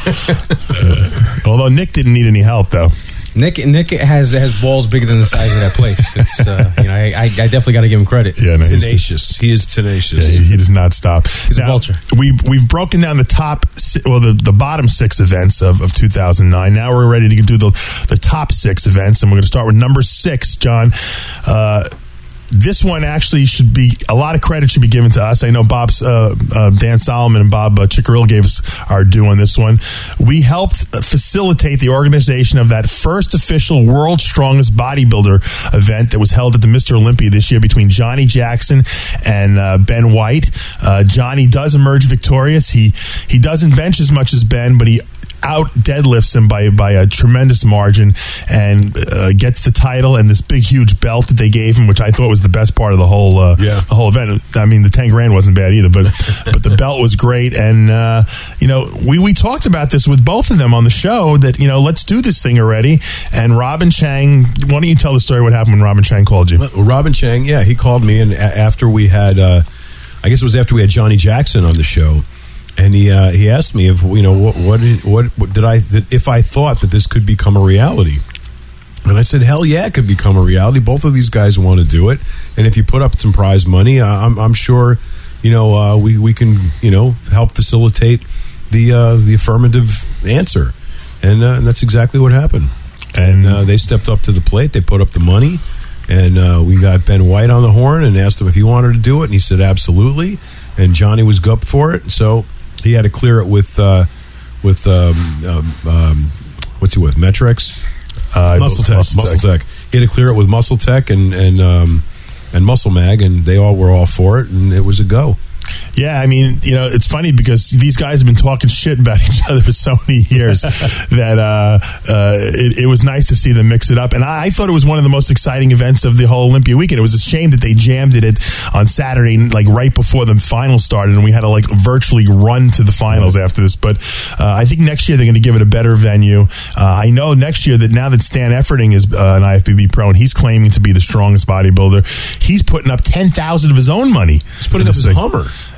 uh, although Nick didn't need any help, though. Nick Nick has has balls bigger than the size of that place. It's, uh, you know, I, I definitely got to give him credit. Yeah, no, tenacious. He is tenacious. Yeah, he, he does not stop. He's now, a vulture. We've we've broken down the top, well, the, the bottom six events of, of two thousand nine. Now we're ready to do the the top six events, and we're going to start with number six, John. Uh, This one actually should be, a lot of credit should be given to us. I know Bob's, uh, uh, Dan Solomon and Bob uh, Chickerill gave us our due on this one. We helped facilitate the organization of that first official World's Strongest Bodybuilder event that was held at the Mister Olympia this year between Johnny Jackson and uh, Ben White. Uh, Johnny does emerge victorious. He, he doesn't bench as much as Ben, but he out deadlifts him by by a tremendous margin and uh, gets the title and this big huge belt that they gave him, which I thought was the best part of the whole uh, yeah. the whole event. I mean, the ten grand wasn't bad either, but but the belt was great. And uh, you know, we we talked about this with both of them on the show that, you know, let's do this thing already. And Robin Chang, why don't you tell the story what happened when Robin Chang called you? Well, Robin Chang, yeah, he called me, and after we had, uh, I guess it was after we had Johnny Jackson on the show. And he uh, he asked me if, you know, what what did, what, what did I that if I thought that this could become a reality, and I said, hell yeah, it could become a reality. Both of these guys want to do it, and if you put up some prize money, I'm I'm sure, you know, uh, we we can, you know, help facilitate the uh, the affirmative answer, and, uh, and that's exactly what happened. And uh, they stepped up to the plate. They put up the money, and uh, we got Ben White on the horn and asked him if he wanted to do it, and he said absolutely. And Johnny was up for it, so he had to clear it with uh, with um, um, um, what's he with Metrex, uh, Muscle Tech. Muscle Muscle Tech. Tech. He had to clear it with Muscle Tech and and um, and Muscle Mag, and they all were all for it, and it was a go. Yeah, I mean, you know, it's funny because these guys have been talking shit about each other for so many years that uh, uh, it, it was nice to see them mix it up. And I, I thought it was one of the most exciting events of the whole Olympia weekend. It was a shame that they jammed it at, on Saturday, like right before the finals started, and we had to like virtually run to the finals after this. But uh, I think next year they're going to give it a better venue. Uh, I know next year that now that Stan Efferding is uh, an I F B B pro and he's claiming to be the strongest bodybuilder, he's putting up ten thousand of his own money. He's putting up his thing. Hummer.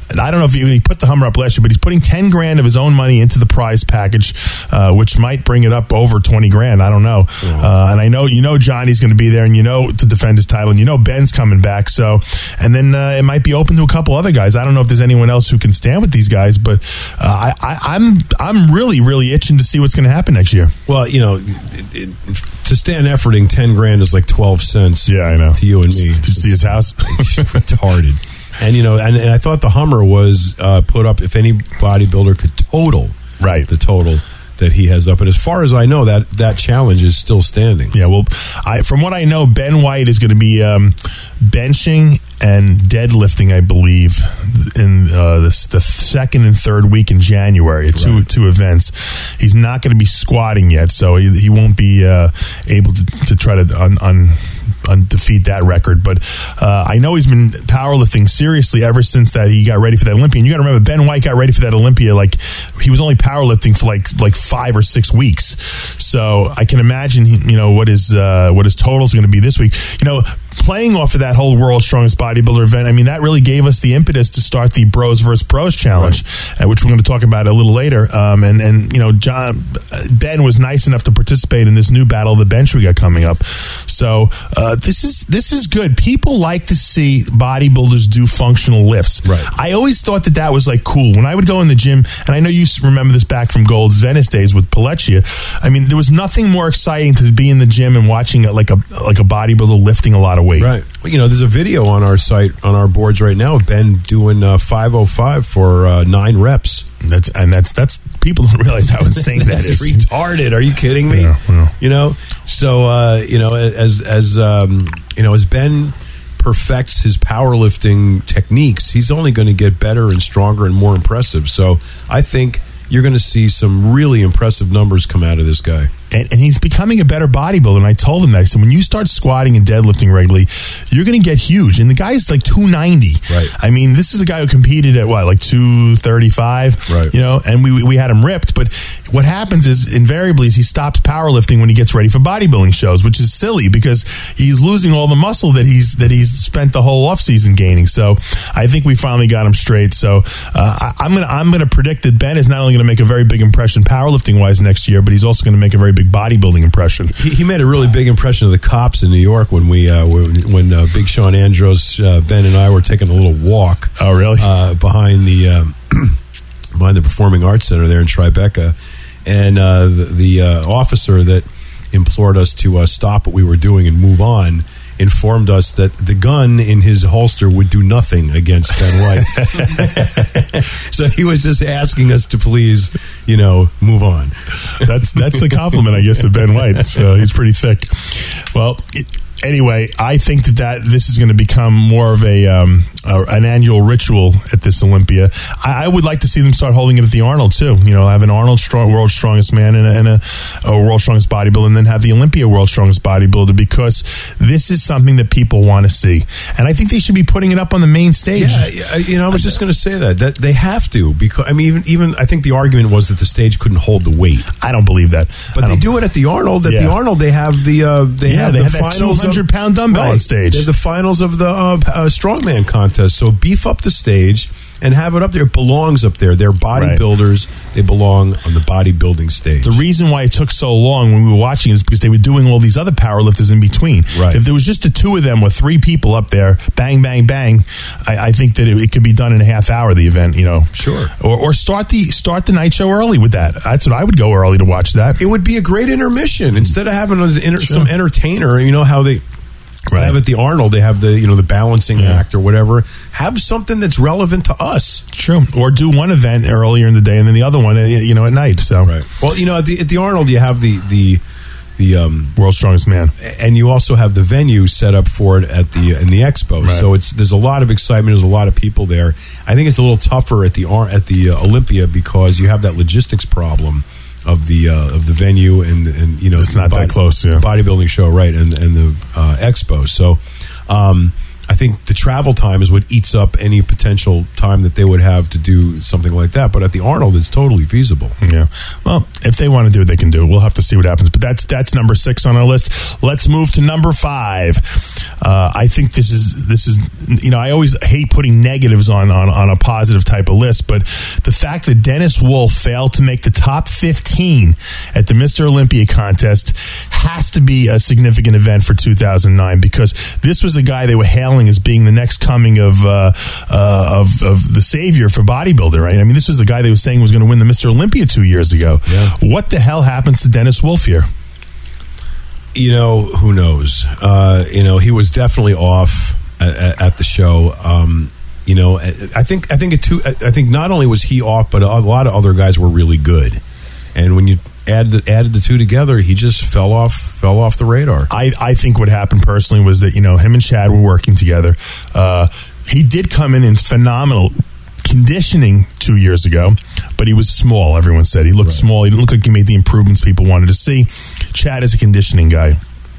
I don't know if he, he put the Hummer up last year, but he's putting ten grand of his own money into the prize package, uh, which might bring it up over twenty grand. I don't know. Yeah. Uh, and I know, you know, Johnny's going to be there, and you know, to defend his title, and you know, Ben's coming back. So, and then uh, it might be open to a couple other guys. I don't know if there's anyone else who can stand with these guys, but uh, I, I, I'm, I'm really, really itching to see what's going to happen next year. Well, you know, it, it, to stand efforting ten grand is like twelve cents. Yeah, I know. To you and me. Did you see his house? It's retarded. And, you know, and, and I thought the Hummer was uh, put up if any bodybuilder could total right. the total that he has up. And as far as I know, that, that challenge is still standing. Yeah, well, I, from what I know, Ben White is going to be um, benching and deadlifting, I believe, in uh, the, the second and third week in January, two right. two events. He's not going to be squatting yet, so he, he won't be uh, able to, to try to un, un, un defeat that record. But uh, I know he's been powerlifting seriously ever since that he got ready for that Olympia. And you got to remember, Ben White got ready for that Olympia like he was only powerlifting for like like five or six weeks. So I can imagine, you know, what his uh, what his total is going to be this week. You know, playing off of that whole World's Strongest Bodybuilder event, I mean, that really gave us the impetus to start the Bros versus Pros challenge, right. uh, which we're going to talk about a little later. Um, and, and, you know, John, Ben was nice enough to participate in this new battle of the bench we got coming up. So uh, this is this is good. People like to see bodybuilders do functional lifts. Right. I always thought that that was like cool. When I would go in the gym, and I know you remember this back from Gold's Venice days with Pelleccia, I mean, there was nothing more exciting to be in the gym and watching like a like a bodybuilder lifting a lot of weight. Right. Well, you know, there's a video on our site, on our boards right now of Ben doing uh, five oh five for uh, nine reps. That's and that's that's people don't realize how insane that is. Retarded. Are you kidding me? Yeah, yeah. You know, so uh, you know, as as um, you know, as Ben perfects his powerlifting techniques, he's only going to get better and stronger and more impressive. So I think you're going to see some really impressive numbers come out of this guy. And, and he's becoming a better bodybuilder. And I told him that. I said, when you start squatting and deadlifting regularly, you're going to get huge. And the guy's like two ninety. Right. I mean, this is a guy who competed at what, like two thirty-five? Right. You know, and we we had him ripped. But what happens is, invariably, is he stops powerlifting when he gets ready for bodybuilding shows, which is silly because he's losing all the muscle that he's that he's spent the whole offseason gaining. So I think we finally got him straight. So uh, I, I'm gonna I'm gonna predict that Ben is not only going to make a very big impression powerlifting wise next year, but he's also going to make a very big bodybuilding impression. He, he made a really big impression of the cops in New York when we uh, when, when uh, Big Sean Andros, uh, Ben, and I were taking a little walk. Oh, really? Uh, behind the um, behind the Performing Arts Center there in Tribeca, and uh, the, the uh, officer that implored us to uh, stop what we were doing and move on informed us that the gun in his holster would do nothing against Ben White. So he was just asking us to please, you know, move on. That's that's the compliment, I guess, to Ben White. So he's pretty thick. Well, it, anyway, I think that, that this is going to become more of a, um, a an annual ritual at this Olympia. I, I would like to see them start holding it at the Arnold too. You know, have an Arnold strong, World's Strongest Man and a, and a, a World's Strongest Bodybuilder, and then have the Olympia World's Strongest Bodybuilder, because this is something that people want to see, and I think they should be putting it up on the main stage. Yeah, yeah, you know, I was just going to say that that they have to, because I mean, even even I think the argument was that the stage couldn't hold the weight. I don't believe that, but they do it at the Arnold. At Yeah. the Arnold, they have the uh, they yeah, have they the have that two finals of- hundred pound dumbbell Right. on stage. They're the finals of the uh, uh, strongman contest. So beef up the stage and have it up there. It belongs up there. They're bodybuilders. They belong on the bodybuilding stage. The reason why it took so long when we were watching is because they were doing all these other powerlifters in between. Right. If there was just the two of them with three people up there, bang, bang, bang, I, I think that it, it could be done in a half hour, the event, you know. Sure. Or, or start the start the night show early with that. That's what I would go early to watch that. It would be a great intermission instead of having an inter- Sure. some entertainer. You know how they Right. have at the Arnold. They have the you know the balancing Yeah. act or whatever. Have something that's relevant to us. True. Or do one event earlier in the day and then the other one, uh, you know, at night. So Well, you know, at the, at the Arnold, you have the the the um, World's Strongest Man, and you also have the venue set up for it at the in the expo. Right. So it's there's a lot of excitement. There's a lot of people there. I think it's a little tougher at the Ar- at the uh, Olympia because you have that logistics problem of the uh, of the venue and and you know It's the not that close, yeah. bodybuilding show, right, and and the uh, expo. So um, I think the travel time is what eats up any potential time that they would have to do something like that. But at the Arnold, it's totally feasible. Yeah. Well, if they want to do it, they can do it. We'll have to see what happens. But that's that's number six on our list. Let's move to number five. Uh, I think this is this is you know I always hate putting negatives on, on on a positive type of list, but the fact that Dennis Wolf failed to make the top fifteen at the Mister Olympia contest has to be a significant event for two thousand nine, because this was a guy they were hailing as being the next coming of uh, uh, of of the savior for bodybuilder, right? I mean, this was a guy they were saying was going to win the Mister Olympia two years ago. Yeah. What the hell happens to Dennis Wolf here? You know, who knows? Uh, you know, he was definitely off at, at the show. Um, you know, I think I think it too. I think not only was he off, but a lot of other guys were really good. And when you add the, added the two together, he just fell off fell off the radar. I, I think what happened personally was that, you know, him and Chad were working together. Uh, he did come in in phenomenal conditioning two years ago, but he was small, everyone said. He looked right. small. He didn't look like he made the improvements people wanted to see. Chad is a conditioning guy.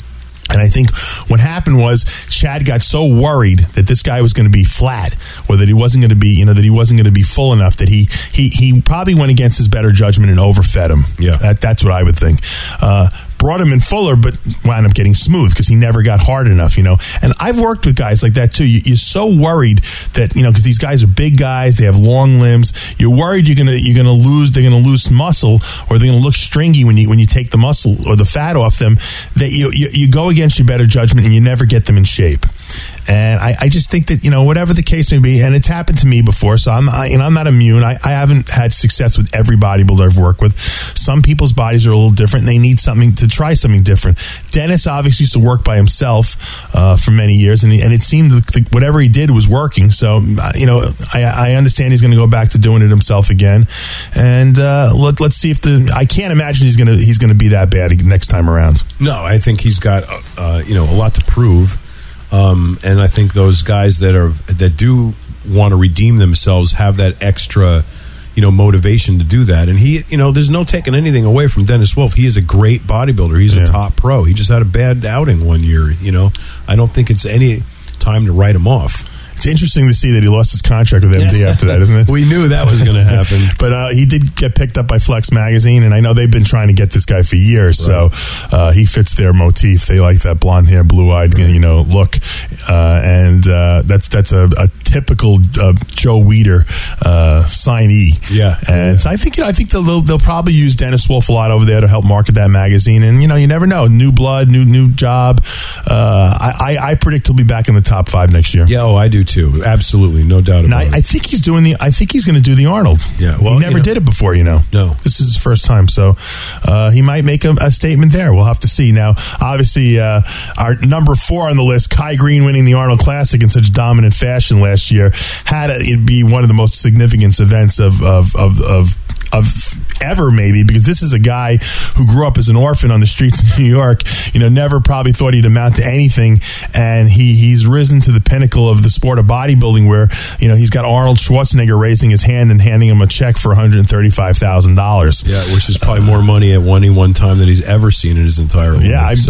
And I think what happened was Chad got so worried that this guy was going to be flat, or that he wasn't going to be, you know, that he wasn't going to be full enough, that he he he probably went against his better judgment and overfed him. Yeah, that, that's what I would think. Uh, brought him in fuller, but wound up getting smooth because he never got hard enough, you know. And I've worked with guys like that too. You, you're so worried that, you know, because these guys are big guys, they have long limbs. You're worried you're gonna you're gonna lose. They're gonna lose muscle, or they're gonna look stringy when you when you take the muscle or the fat off them. That you you, you go against your better judgment and you never get them in shape. And I, I just think that, you know, whatever the case may be, and it's happened to me before, so I'm I, you know, I'm not immune. I, I haven't had success with every bodybuilder I've worked with. Some people's bodies are a little different. They need something to try something different. Dennis obviously used to work by himself uh, for many years, and, he, and it seemed like whatever he did was working. So, you know, I, I understand he's going to go back to doing it himself again. And uh, let, let's see if the... I can't imagine he's going to he's going to be that bad next time around. No, I think he's got, uh, you know, a lot to prove. Um, and I think those guys that are that do want to redeem themselves have that extra, you know, motivation to do that. And he, you know, there's no taking anything away from Dennis Wolf. He is a great bodybuilder. He's yeah. a top pro. He just had a bad outing one year. You know, I don't think it's any time to write him off. It's interesting to see that he lost his contract with M D yeah. after that, isn't it? We knew that was going to happen. But uh, he did get picked up by Flex Magazine, and I know they've been trying to get this guy for years, right. so uh, he fits their motif. They like that blonde hair, blue-eyed, right. you know, look. Uh, and uh, that's that's a, a typical uh, Joe Weider uh, signee. Yeah. And yeah. so I think, you know, I think they'll, they'll probably use Dennis Wolf a lot over there to help market that magazine. And, you know, you never know. New blood, new new job. Uh, I, I, I predict he'll be back in the top five next year. Yeah, oh, I do too. Absolutely, no doubt about now, I, it. I think he's doing the. I think he's going to do the Arnold. Yeah, well, he never you know, did it before. You know, no, this is his first time, so uh, he might make a, a statement there. We'll have to see. Now, obviously, uh, our number four on the list, Kai Green, winning the Arnold Classic in such dominant fashion last year, had it be one of the most significant events of of of. of of ever, maybe, because this is a guy who grew up as an orphan on the streets of New York, you know, never probably thought he'd amount to anything, and he he's risen to the pinnacle of the sport of bodybuilding, where, you know, he's got Arnold Schwarzenegger raising his hand and handing him a check for one hundred thirty-five thousand dollars. Yeah, which is probably more money at one one time than he's ever seen in his entire life. Yeah, I'd, so,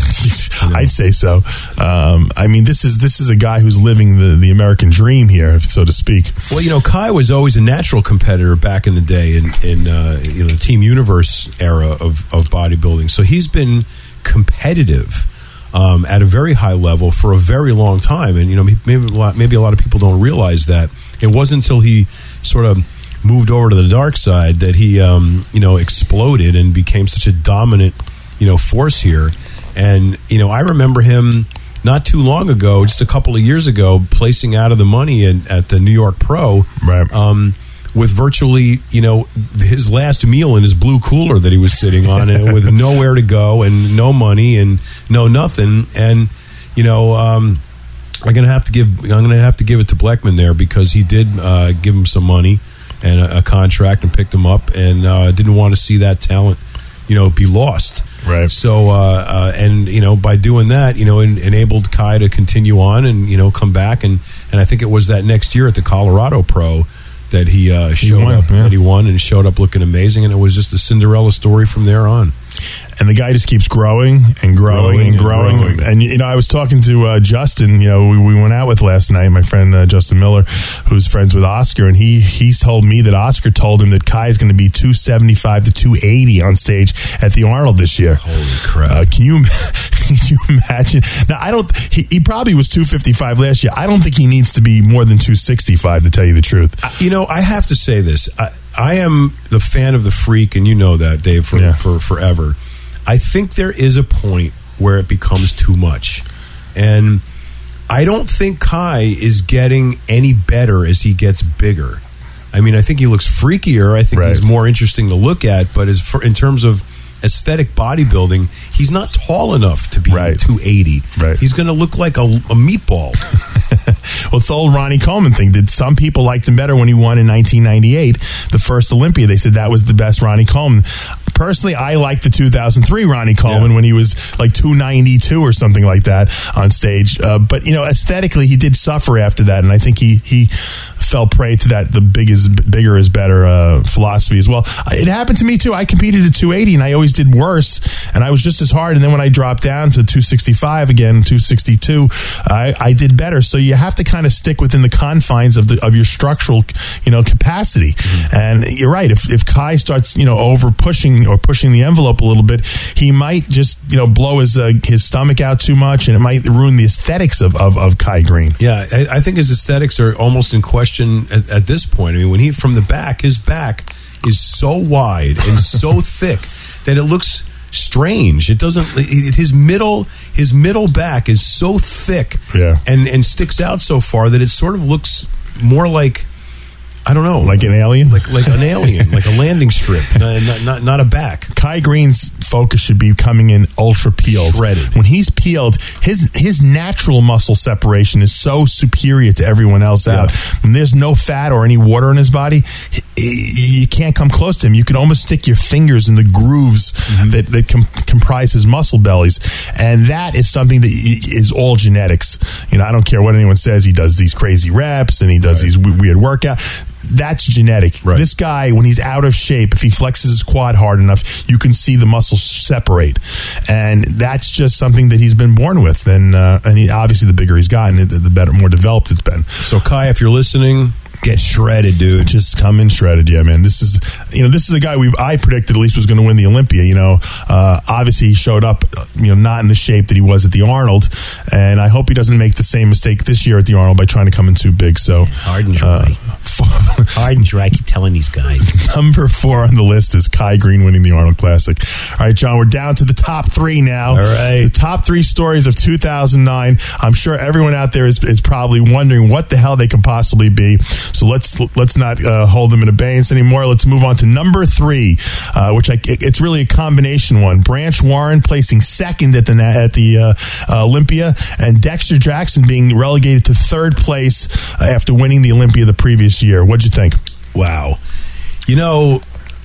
you know. I'd say so. Um, I mean, this is this is a guy who's living the, the American dream here, so to speak. Well, you know, Kai was always a natural competitor back in the day, and in uh, you know, the Team Universe era of, of bodybuilding. So he's been competitive um, at a very high level for a very long time. And, you know, maybe a lot, maybe a lot of people don't realize that. It wasn't until he sort of moved over to the dark side that he, um, you know, exploded and became such a dominant, you know, force here. And, you know, I remember him not too long ago, just a couple of years ago, placing out of the money in, at the New York Pro. Right. Um, with virtually, you know, his last meal in his blue cooler that he was sitting on, and with nowhere to go and no money and no nothing. And, you know, um, I'm gonna have to give I'm gonna have to give it to Bleckman there, because he did uh, give him some money and a, a contract and picked him up, and uh, didn't want to see that talent, you know, be lost. Right. So, uh, uh, and, you know, by doing that, you know, en- enabled Kai to continue on and, you know, come back. And, and I think it was that next year at the Colorado Pro that he uh, showed he won, up, yeah. that he won and showed up looking amazing. And it was just a Cinderella story from there on. and the guy just keeps growing and growing, growing and growing. And, growing. and you know, I was talking to uh, Justin. You know, we, we went out with last night. My friend uh, Justin Miller, who's friends with Oscar, and he he told me that Oscar told him that Kai is going to be two seventy-five to two eighty on stage at the Arnold this year. Holy crap! Uh, can you can you imagine? Now, I don't. He, he probably was two fifty-five last year. I don't think he needs to be more than two sixty-five, to tell you the truth. You know, I have to say this. I, I am the fan of the Freak, and you know that, Dave, for, Yeah. for forever. I think there is a point where it becomes too much. And I don't think Kai is getting any better as he gets bigger. I mean, I think he looks freakier. I think Right. he's more interesting to look at. But as for, in terms of aesthetic bodybuilding, he's not tall enough to be Right. two eighty. Right. He's going to look like a, a meatball. Well, it's the old Ronnie Coleman thing. Did some people liked him better when he won in nineteen ninety-eight, the first Olympia? They said that was the best Ronnie Coleman. Personally, I liked the two thousand three Ronnie Coleman Yeah. when he was like two ninety-two or something like that on stage. Uh, but, you know, aesthetically, he did suffer after that, and I think he he fell prey to that the big is, bigger is better uh, philosophy as well. It happened to me, too. I competed at two eighty, and I always did worse, and I was just as hard. And then when I dropped down to two sixty-five again, two sixty-two, I, I did better. So you have to kind of stick within the confines of the of your structural, you know, capacity. Mm-hmm. And you're right. If if Kai starts, you know, over pushing or pushing the envelope a little bit, he might just, you know, blow his uh, his stomach out too much, and it might ruin the aesthetics of of, of Kai Green. Yeah, I, I think his aesthetics are almost in question at, at this point. I mean, when he from the back, his back is so wide and so thick that it looks strange. It doesn't. It, his middle, his middle back is so thick, Yeah. and and sticks out so far that it sort of looks more like, I don't know, Like an alien? like like an alien, like a landing strip, not not, not, not a back. Kai Green's focus should be coming in ultra peeled. Shredded. When he's peeled, his his natural muscle separation is so superior to everyone else out. When there's no fat or any water in his body, he- you can't come close to him. You can almost stick your fingers in the grooves Mm-hmm. that, that com- comprise his muscle bellies. And that is something that is all genetics. You know, I don't care what anyone says. He does these crazy reps and he does these w- weird workouts. That's genetic. Right. This guy, when he's out of shape, if he flexes his quad hard enough, you can see the muscles separate, and that's just something that he's been born with. And uh, and he, obviously, the bigger he's gotten, the, the better, more developed it's been. So Kai, if you're listening, get shredded, dude. Just come in shredded, yeah, man. This is, you know, this is a guy we I predicted at least was going to win the Olympia. You know, uh, obviously he showed up, you know, not in the shape that he was at the Arnold, and I hope he doesn't make the same mistake this year at the Arnold by trying to come in too big. So Hard and uh, dry. Hard and dry. I keep telling these guys. Number four on the list is Kai Green winning the Arnold Classic. All right, John, we're down to the top three now. All right. The top three stories of two thousand nine. I'm sure everyone out there is, is probably wondering what the hell they could possibly be. So let's let's not uh, hold them in abeyance anymore. Let's move on to number three, uh, which I, it's really a combination one. Branch Warren placing second at the at the uh, uh, Olympia, and Dexter Jackson being relegated to third place uh, after winning the Olympia the previous year. What'd you think? Wow. You know,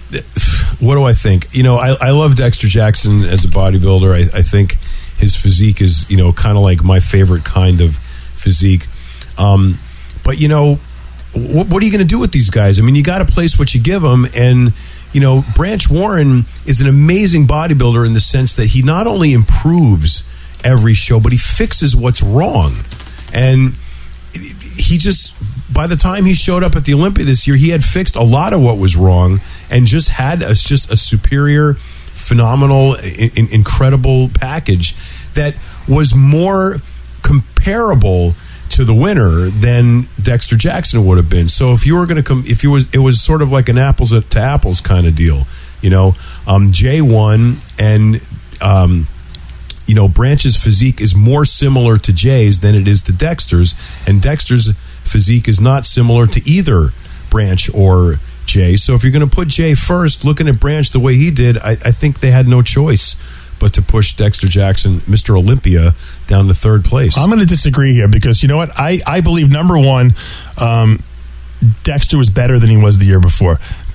what do I think? You know, I, I love Dexter Jackson as a bodybuilder. I, I think his physique is, you know, kind of like my favorite kind of physique. Um, but, you know, what, what are you going to do with these guys? I mean, you got to place what you give them. And, you know, Branch Warren is an amazing bodybuilder in the sense that he not only improves every show, but he fixes what's wrong. And he just, by the time he showed up at the Olympia this year, he had fixed a lot of what was wrong and just had a, just a superior, phenomenal, in, in, incredible package that was more comparable to the winner than Dexter Jackson would have been. So if you were going to come, if you was, it was sort of like an apples to apples kind of deal, you know. Um, Jay won, and um, you know, Branch's physique is more similar to Jay's than it is to Dexter's, and Dexter's physique is not similar to either Branch or Jay. So if you're going to put Jay first, looking at Branch the way he did, I, I think they had no choice but to push Dexter Jackson, Mister Olympia, down to third place. I'm going to disagree here because, you know what? I, I believe, number one, um, Dexter was better than he was the year before.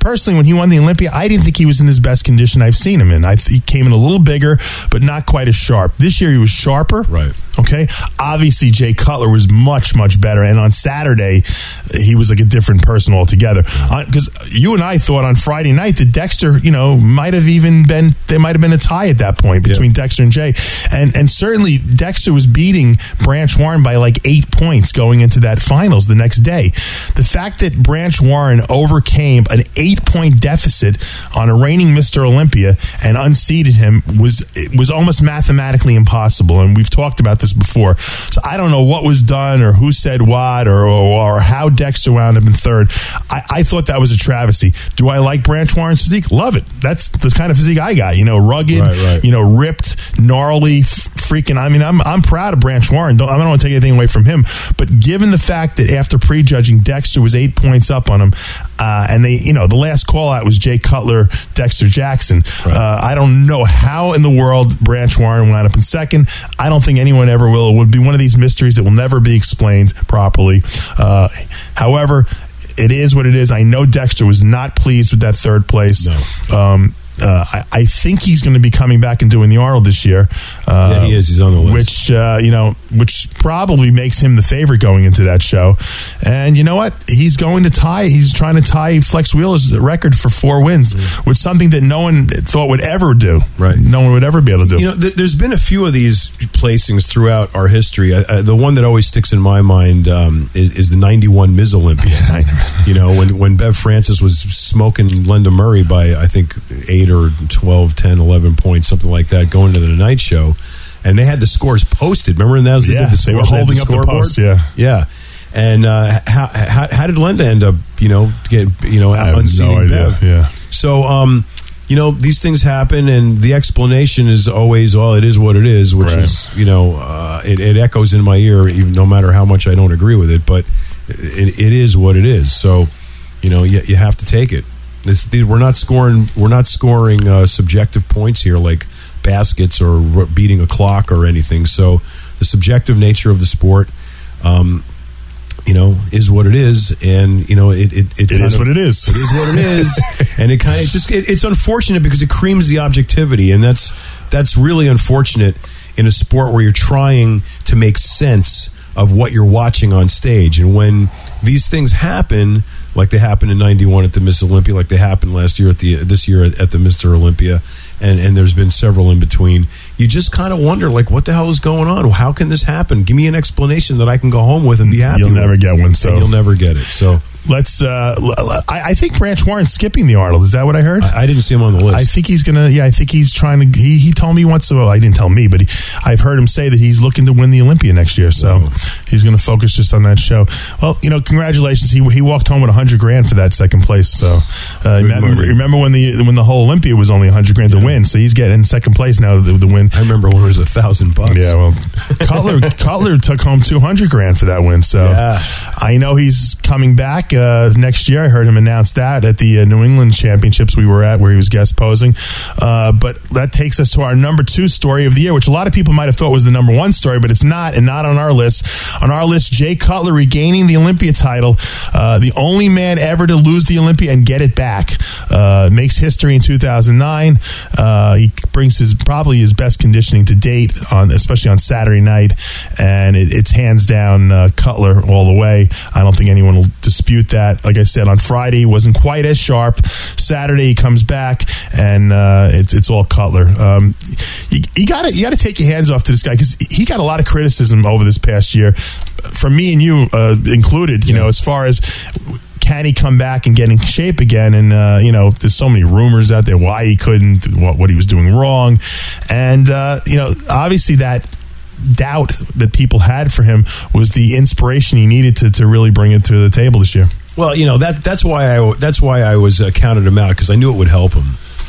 personally, when he won the Olympia, I didn't think he was in his best condition I've seen him in. I th- he came in a little bigger, but not quite as sharp. This year he was sharper. Right. Okay. Obviously, Jay Cutler was much, much better. And on Saturday, he was like a different person altogether. Because uh, you and I thought on Friday night that Dexter, you know, might have even been, there might have been a tie at that point between yeah. Dexter and Jay. And and certainly Dexter was beating Branch Warren by like eight points going into that finals the next day. The fact that Branch Warren overcame an eight-point deficit on a reigning Mister Olympia and unseated him was it was almost mathematically impossible. And we've talked about this before. So I don't know what was done or who said what or, or, or how Dexter wound up in third. I, I thought that was a travesty. Do I like Branch Warren's physique? Love it. That's the kind of physique I got. You know, rugged, right, right. you know, ripped, gnarly, f- freaking. I mean, I'm I'm proud of Branch Warren. Don't, I don't want to take anything away from him. But given the fact that after prejudging, Dexter was eight points up on him, uh, and they, you know, the last call out was Jay Cutler, Dexter Jackson. Right. Uh, I don't know how in the world Branch Warren wound up in second. I don't think anyone ever will. It would be one of these mysteries that will never be explained properly. Uh, however, it is what it is. I know Dexter was not pleased with that third place. No. Um, Uh, I, I think he's going to be coming back and doing the Arnold this year. Uh, yeah, he is. He's on the list. Which, uh, you know, which probably makes him the favorite going into that show. And you know what? He's going to tie. He's trying to tie Flex Wheeler's record for four wins, mm. which is something that no one thought would ever do. Right. No one would ever be able to do. You know, th- there's been a few of these placings throughout our history. I, I, the one that always sticks in my mind um, is, is the ninety-one Miz Olympia. You know, when, when Bev Francis was smoking Linda Murray by, I think, eight or twelve, ten, eleven points, something like that, going to the Night Show. And they had the scores posted. Remember, and that was yeah, the they were holding the up the post, yeah. Yeah. And uh, how, how how did Linda end up, you know, get, you know, I have unseating no idea. Bev? Yeah. So, um, you know, these things happen, and the explanation is always, well, it is what it is, which right. is, you know, uh, it, it echoes in my ear, even no matter how much I don't agree with it, but it, it is what it is. So, you know, you, you have to take it. This, we're not scoring. We're not scoring uh, subjective points here, like baskets or beating a clock or anything. So, the subjective nature of the sport, um, you know, is what it is, and you know, it it, it, it is of, what it is. It is what it is, and it kind of just it, it's unfortunate because it creams the objectivity, and that's that's really unfortunate in a sport where you're trying to make sense of what you're watching on stage, and when these things happen. Like they happened in ninety-one at the Miss Olympia, like they happened last year at the this year at, at the Mister Olympia, and, and there's been several in between. You just kind of wonder, like, what the hell is going on? How can this happen? Give me an explanation that I can go home with and be happy. You'll with. never get one. So and you'll never get it. So let's. Uh, I, I think Branch Warren's skipping the Arnold. Is that what I heard? I, I didn't see him on the list. I think he's gonna. Yeah, I think he's trying to. He, he told me once. Well, I didn't tell me, but he, I've heard him say that he's looking to win the Olympia next year. So Whoa. he's going to focus just on that show. Well, you know, congratulations. He he walked home with a hundred grand for that second place. So uh, remember, remember when the when the whole Olympia was only a hundred grand yeah. to win. So he's getting second place now. The, the win. I remember when it was a thousand bucks. Yeah, well, Cutler Cutler took home two hundred grand for that win. So yeah. I know he's coming back uh, next year. I heard him announce that at the uh, New England Championships we were at, where he was guest posing. Uh, but that takes us to our number two story of the year, which a lot of people might have thought was the number one story, but it's not, and not on our list. On our list, Jay Cutler regaining the Olympia title, uh, the only man ever to lose the Olympia and get it back. Uh, makes history in two thousand nine. Uh, he brings his probably his best conditioning to date, on especially on Saturday night, and it, it's hands down uh, Cutler all the way. I don't think anyone will dispute that. Like I said, on Friday he wasn't quite as sharp. Saturday he comes back, and uh, it's it's all Cutler. Um, you, you got to you got to take your hands off to this guy, because he got a lot of criticism over this past year, from me and you uh, included. You yeah. know, as far as can he come back and get in shape again? And, uh, you know, there's so many rumors out there why he couldn't, what, what he was doing wrong. And, uh, you know, obviously that doubt that people had for him was the inspiration he needed to, to really bring it to the table this year. Well, you know, that that's why I, that's why I was uh, counted him out, because I knew it would help him.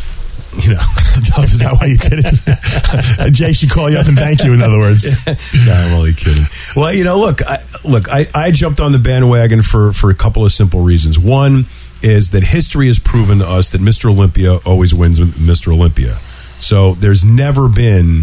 You know, is that why you did it? Jay should call you up and thank you, in other words. No, I'm only kidding. Well, you know, look, I, look, I, I jumped on the bandwagon for, for a couple of simple reasons. One is that history has proven to us that Mister Olympia always wins with Mister Olympia. So there's never been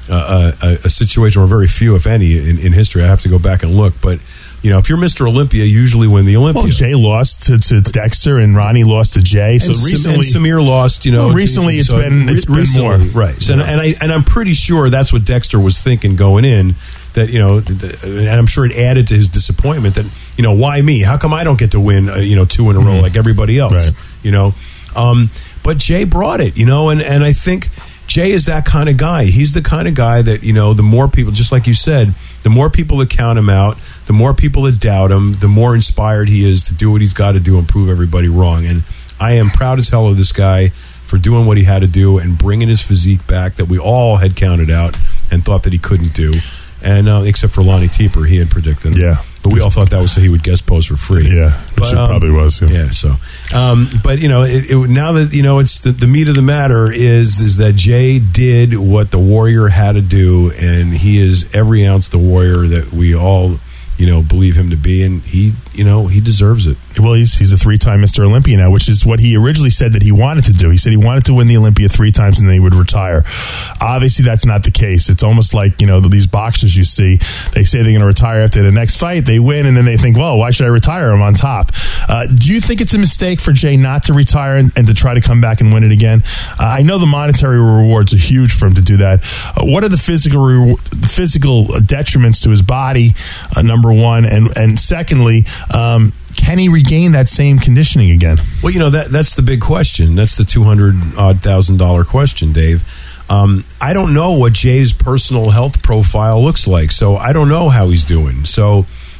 uh, a, a situation, or very few, if any, in, in history. I have to go back and look, but you know, if you're Mister Olympia, you usually win the Olympia. Well, Jay lost to, to Dexter, and Ronnie lost to Jay. So and recently, Sam, and Samir lost. You know, well, recently it's so been it's recently, been more right. So, and, and I and I'm pretty sure that's what Dexter was thinking going in. That you know, and I'm sure it added to his disappointment. That you know, why me? How come I don't get to win? Uh, you know, two in a row mm-hmm. like everybody else. Right. You know, um, but Jay brought it. You know, and and I think Jay is that kind of guy. He's the kind of guy that, you know, the more people, just like you said, the more people that count him out, the more people that doubt him, the more inspired he is to do what he's got to do and prove everybody wrong. And I am proud as hell of this guy for doing what he had to do and bringing his physique back that we all had counted out and thought that he couldn't do. And uh, except for Lonnie Teeper, he had predicted. Yeah. But we all thought that was so he would guest pose for free. Yeah, which but, it um, probably was. Yeah. yeah so, um, but you know, it, it, now that you know, it's the, the meat of the matter is is that Jay did what the Warrior had to do, and he is every ounce the Warrior that we all, you know, believe him to be, and he, you know, he deserves it. Well, he's he's a three-time Mister Olympia now, which is what he originally said that he wanted to do. He said he wanted to win the Olympia three times and then he would retire. Obviously, that's not the case. It's almost like, you know, these boxers you see, they say they're going to retire after the next fight, they win, and then they think, well, why should I retire? I'm on top. Uh, do you think it's a mistake for Jay not to retire and, and to try to come back and win it again? Uh, I know the monetary rewards are huge for him to do that. Uh, what are the physical re- physical detriments to his body, uh, number one, and, and secondly, um, can he regain that same conditioning again? Well, you know, that that's the big question. That's the two hundred odd thousand dollar question, Dave. Um, I don't know what Jay's personal health profile looks like, so I don't know how he's doing. So,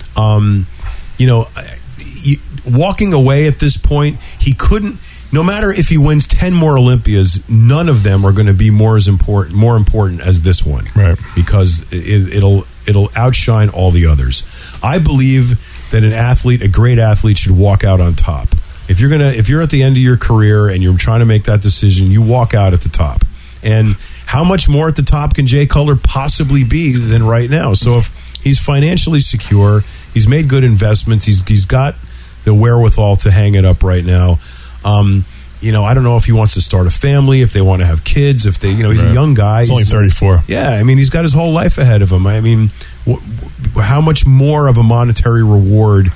um, you know, he, walking away at this point, he couldn't. No matter if he wins ten more Olympias, none of them are going to be more as important, more important as this one, right? Because it, it'll it'll outshine all the others. I believe that an athlete, a great athlete, should walk out on top. If you're gonna, if you're at the end of your career and you're trying to make that decision, you walk out at the top. And how much more at the top can Jay Cutler possibly be than right now? So if he's financially secure, he's made good investments, he's he's got the wherewithal to hang it up right now. Um, you know, I don't know if he wants to start a family, if they want to have kids, if they, you know, he's right. a young guy. He's only thirty-four. Yeah, I mean, he's got his whole life ahead of him. I mean, wh- how much more of a monetary reward?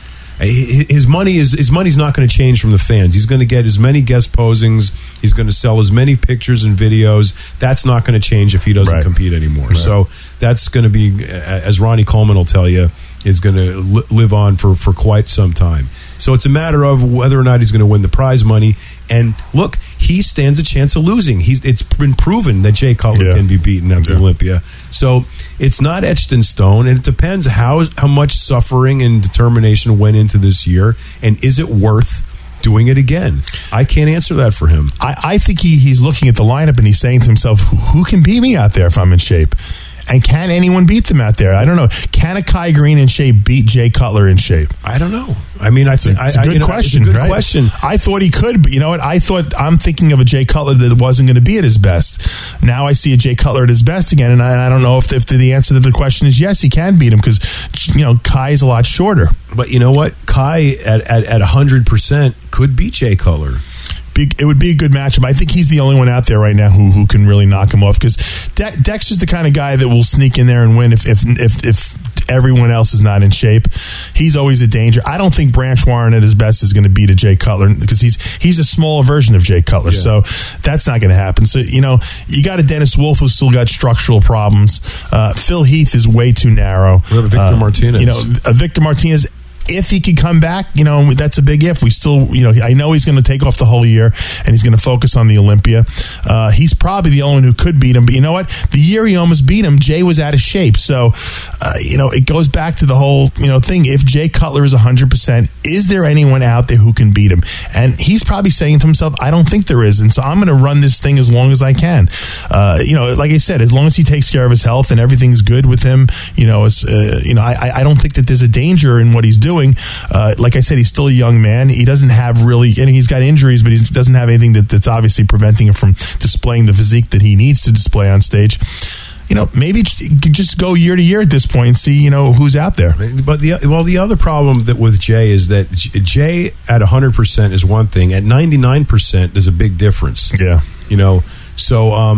His money is his money's not going to change from the fans. He's going to get as many guest posings. He's going to sell as many pictures and videos. That's not going to change if he doesn't right. compete anymore. Right. So that's going to be, as Ronnie Coleman will tell you, is going to li- live on for, for quite some time. So it's a matter of whether or not he's going to win the prize money. And look, he stands a chance of losing. He's it's been proven that Jay Cutler yeah. can be beaten at the yeah. Olympia. So it's not etched in stone, and it depends how how much suffering and determination went into this year, and is it worth doing it again? I can't answer that for him. I, I think he, he's looking at the lineup and he's saying to himself, who can beat me out there if I'm in shape? And can anyone beat them out there? I don't know. Can a Kai Green in shape beat Jay Cutler in shape? I don't know. I mean, I think it's a good I, you know, question. It's a good right? question. I thought he could, but you know what? I thought I'm thinking of a Jay Cutler that wasn't going to be at his best. Now I see a Jay Cutler at his best again, and I, and I don't know if, if the, the answer to the question is yes, he can beat him because you know Kai is a lot shorter. But you know what? Kai at at at one hundred percent could beat Jay Cutler. It would be a good matchup. I think he's the only one out there right now who who can really knock him off because De- Dex is the kind of guy that will sneak in there and win if if if, if everyone else is not in shape. He's always a danger. I don't think Branch Warren at his best is going to beat a Jay Cutler because he's he's a smaller version of Jay Cutler. Yeah. So that's not going to happen. So you know you got a Dennis Wolf who's still got structural problems. Uh, Phil Heath is way too narrow. We have Victor uh, Martinez. You know uh, Victor Martinez. If he could come back, you know, that's a big if. We still, you know, I know he's going to take off the whole year and he's going to focus on the Olympia. Uh, he's probably the only one who could beat him. But you know what? The year he almost beat him, Jay was out of shape. So, uh, you know, it goes back to the whole, you know, thing. If Jay Cutler is one hundred percent, is there anyone out there who can beat him? And he's probably saying to himself, I don't think there is. And so I'm going to run this thing as long as I can. Uh, you know, like I said, as long as he takes care of his health and everything's good with him, you know, it's, uh, you know, I, I don't think that there's a danger in what he's doing. Uh, like I said, he's still a young man. He doesn't have really, and he's got injuries, but he doesn't have anything that, that's obviously preventing him from displaying the physique that he needs to display on stage. You know, maybe just go year to year at this point and see, you know, who's out there. But the well, the other problem that with Jay is that Jay at one hundred percent is one thing. At ninety-nine percent, there's a big difference. Yeah. You know, so, um,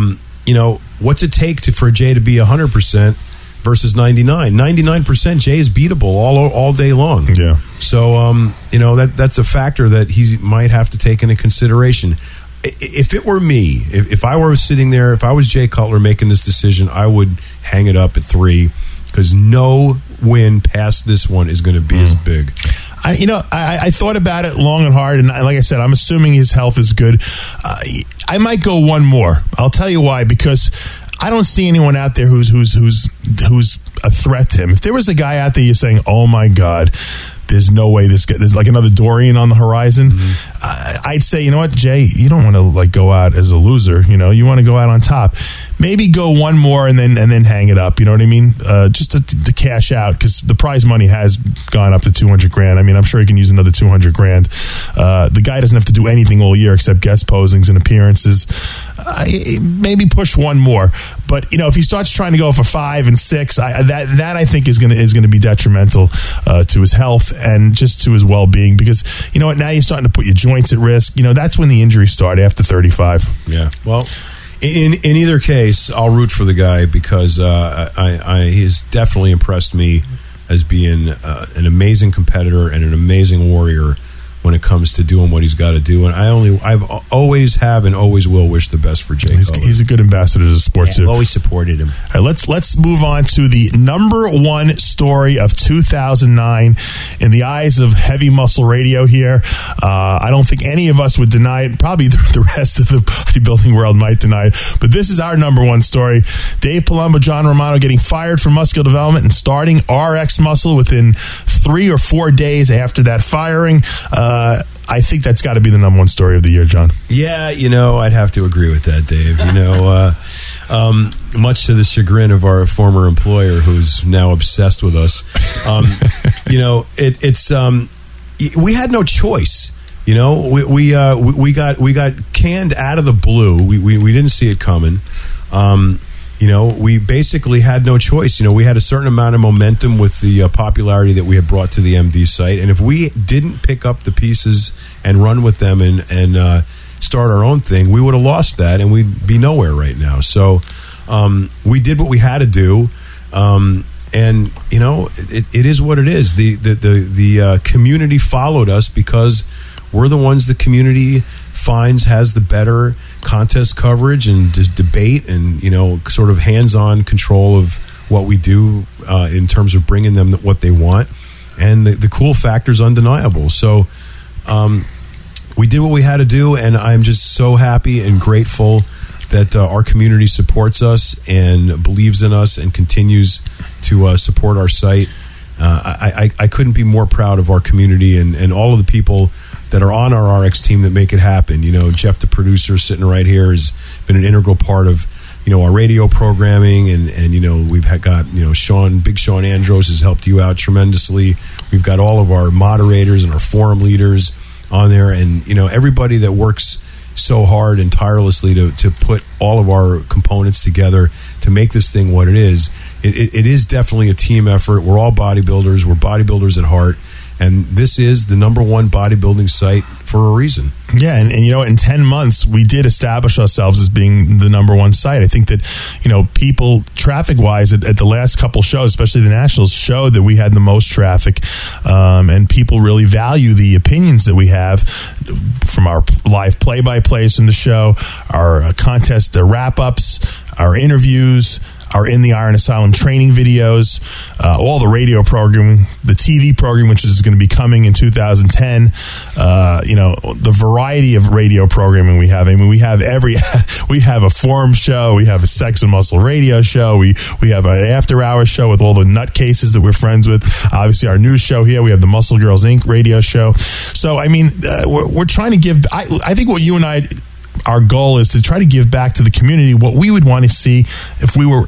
you know, what's it take to for Jay to be one hundred percent versus ninety-nine? ninety-nine percent Jay is beatable all all day long. Yeah. So, um, you know, that that's a factor that he might have to take into consideration. If it were me, if, if I were sitting there, if I was Jay Cutler making this decision, I would hang it up at three, because no win past this one is going to be mm. as big. I, you know, I, I thought about it long and hard, and like I said, I'm assuming his health is good. Uh, I might go one more. I'll tell you why, because I don't see anyone out there who's who's who's who's a threat to him. If there was a guy out there you're saying, "Oh my God, there's no way this guy," there's like another Dorian on the horizon, mm-hmm. I, I'd say, you know what, Jay, you don't want to like go out as a loser. You know, you want to go out on top. Maybe go one more and then and then hang it up. You know what I mean? Uh, just to, to cash out, because the prize money has gone up to two hundred grand. I mean, I'm sure he can use another two hundred grand. Uh, the guy doesn't have to do anything all year except guest posings and appearances. Uh, maybe push one more. But you know, if he starts trying to go for five and six, I, that that I think is gonna is gonna be detrimental uh, to his health and just to his well being. Because you know what, now you're starting to put your joints at risk. You know, that's when the injuries start after thirty-five. Yeah. Well. In in either case, I'll root for the guy, because uh, I, I he's definitely impressed me as being uh, an amazing competitor and an amazing warrior when it comes to doing what he's got to do. And I only I've always have and always will wish the best for Jay. He's, he's a good ambassador to the sport yeah, too. I've always supported him. All right, let's let's move on to the number one story of two thousand nine in the eyes of Heavy Muscle Radio here. Uh, I don't think any of us would deny it. Probably the, the rest of the bodybuilding world might deny it. But this is our number one story. Dave Palumbo, John Romano getting fired from Muscular Development and starting R X Muscle within three or four days after that firing. Uh, I think that's got to be the number one story of the year, John. Yeah, you know, I'd have to agree with that, Dave. You know, uh, um, much to the chagrin of our former employer, who's now obsessed with us. Um, you know, it, it's um, we had no choice. You know, we we, uh, we we got we got canned out of the blue. We we, we didn't see it coming. Um, You know, we basically had no choice. You know, we had a certain amount of momentum with the uh, popularity that we had brought to the M D site. And if we didn't pick up the pieces and run with them and, and uh, start our own thing, we would have lost that and we'd be nowhere right now. So um, we did what we had to do. Um, and, you know, it, it is what it is. The, the, the, the uh, community followed us because we're the ones the community finds has the better contest coverage and d- debate and, you know, sort of hands-on control of what we do uh, in terms of bringing them what they want. And the, the cool factor is undeniable. So um, we did what we had to do, and I'm just so happy and grateful that uh, our community supports us and believes in us and continues to uh, support our site. Uh, I, I, I couldn't be more proud of our community and, and all of the people that are on our R X team that make it happen. You know, Jeff, the producer, sitting right here, has been an integral part of, you know, our radio programming, and, and you know, we've had got, you know, Sean, Big Sean Andros has helped you out tremendously. We've got all of our moderators and our forum leaders on there, and, you know, everybody that works so hard and tirelessly to, to put all of our components together to make this thing what it is. It, it, it is definitely a team effort. We're all bodybuilders. We're bodybuilders at heart. And this is the number one bodybuilding site for a reason. Yeah, and, and you know, in ten months, we did establish ourselves as being the number one site. I think that, you know, people, traffic-wise, at, at the last couple shows, especially the Nationals, showed that we had the most traffic, um, and people really value the opinions that we have from our live play-by-plays from the show, our uh, contest uh, wrap-ups, our interviews, our In the Iron Asylum training videos, uh, all the radio programming, the T V program, which is going to be coming in two thousand ten. Uh, you know, the variety of radio programming we have. I mean, we have every, we have a forum show, we have a Sex and Muscle radio show, we we have an after hours show with all the nutcases that we're friends with. Obviously, our news show here, we have the Muscle Girls Incorporated radio show. So, I mean, uh, we're, we're trying to give. I, I think what you and I, our goal is to try to give back to the community what we would want to see if we were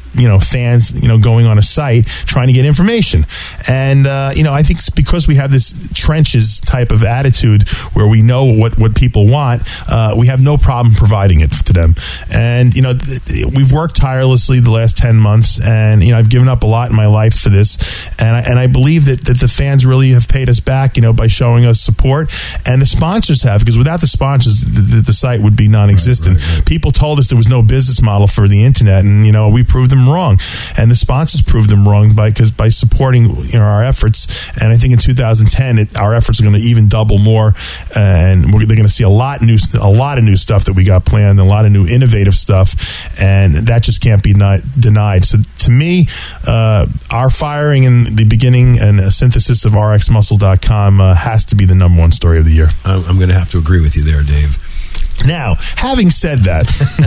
you know, fans, you know, going on a site trying to get information. And, uh, you know, I think it's because we have this trenches type of attitude where we know what, what people want, uh, we have no problem providing it to them. And, you know, th- we've worked tirelessly the last ten months, and, you know, I've given up a lot in my life for this. And I, and I believe that, that the fans really have paid us back, you know, by showing us support. And the sponsors have, because without the sponsors, the, the, the site would be non-existent. Right, right, right. People told us there was no business model for the internet, and, you know, we proved them wrong, and the sponsors proved them wrong by because by supporting, you know, our efforts. And I think in two thousand ten, it, our efforts are going to even double more, and we're, they're going to see a lot new, a lot of new stuff that we got planned, a lot of new innovative stuff, and that just can't be not denied. So to me, uh, our firing in the beginning and a synthesis of R X muscle dot com uh, has to be the number one story of the year. I'm, I'm going to have to agree with you there, Dave. Now, having said that,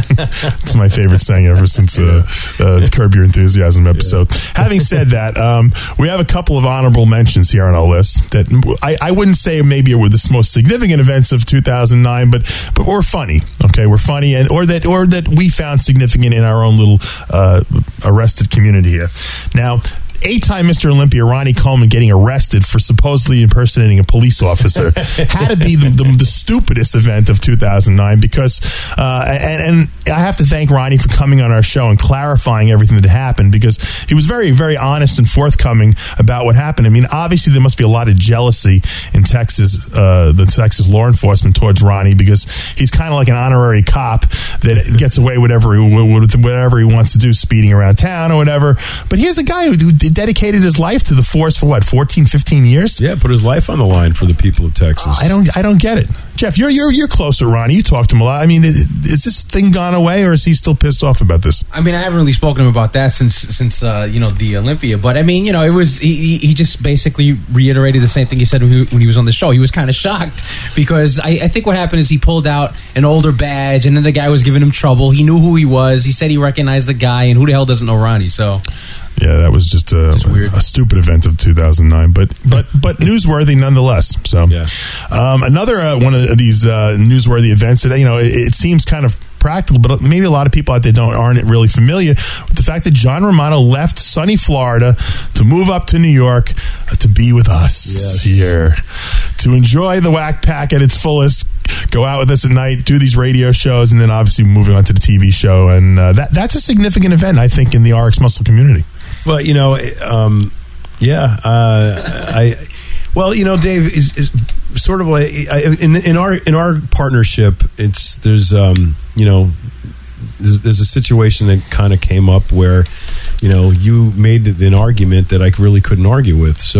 it's my favorite saying ever since uh, uh, Curb Your Enthusiasm episode. Yeah. Having said that, um, we have a couple of honorable mentions here on our list that I, I wouldn't say maybe were the most significant events of two thousand nine, but but were funny. Okay, we're funny, and or that or that we found significant in our own little uh, arrested community here. Now, eight-time Mister Olympia Ronnie Coleman getting arrested for supposedly impersonating a police officer had to be the, the, the stupidest event of two thousand nine, because uh, and, and I have to thank Ronnie for coming on our show and clarifying everything that happened, because he was very, very honest and forthcoming about what happened. I mean, obviously there must be a lot of jealousy in Texas, uh, the Texas law enforcement towards Ronnie, because he's kind of like an honorary cop that gets away with whatever he, whatever he wants to do, speeding around town or whatever. But here's a guy who, who did dedicated his life to the force for what, fourteen, fifteen years? Yeah, put his life on the line for the people of Texas. I don't I don't get it. Jeff, you're you're you're close to Ronnie. You talk to him a lot. I mean, is this thing gone away, or is he still pissed off about this? I mean, I haven't really spoken to him about that since since uh, you know, the Olympia. But I mean, you know, it was he, he just basically reiterated the same thing he said when he, when he was on the show. He was kind of shocked because I, I think what happened is he pulled out an older badge, and then the guy was giving him trouble. He knew who he was. He said he recognized the guy, and who the hell doesn't know Ronnie? So. Yeah, that was just a, just a stupid event of two thousand nine, but but but newsworthy nonetheless. So, yeah. um, another uh, one of these uh, newsworthy events that, you know, it, it seems kind of practical, but maybe a lot of people out there don't aren't really familiar with the fact that John Romano left sunny Florida to move up to New York uh, to be with us yes. here, to enjoy the Whack Pack at its fullest. Go out with us at night, do these radio shows, and then obviously moving on to the T V show, and uh, that that's a significant event, I think, in the R X Muscle community. Well, you know, um, yeah, uh, I. Well, you know, Dave is, is sort of like in in our in our partnership. It's there's um, you know there's, there's a situation that kind of came up where, you know, you made an argument that I really couldn't argue with. So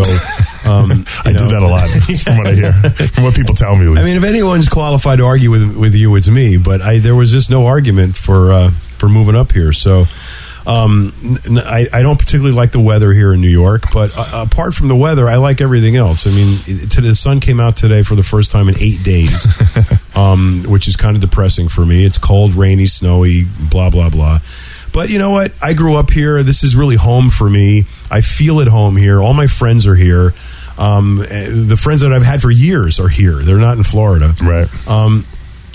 um, I know. do that a lot from what I hear, from what people tell me. I mean, if anyone's qualified to argue with with you, it's me. But I there was just no argument for uh, for moving up here. So. Um, I, I don't particularly like the weather here in New York, but uh, apart from the weather, I like everything else. I mean, it, the sun came out today for the first time in eight days, um, which is kind of depressing for me. It's cold, rainy, snowy, blah, blah, blah. But you know what? I grew up here. This is really home for me. I feel at home here. All my friends are here. Um, the friends that I've had for years are here. They're not in Florida. Right. Um,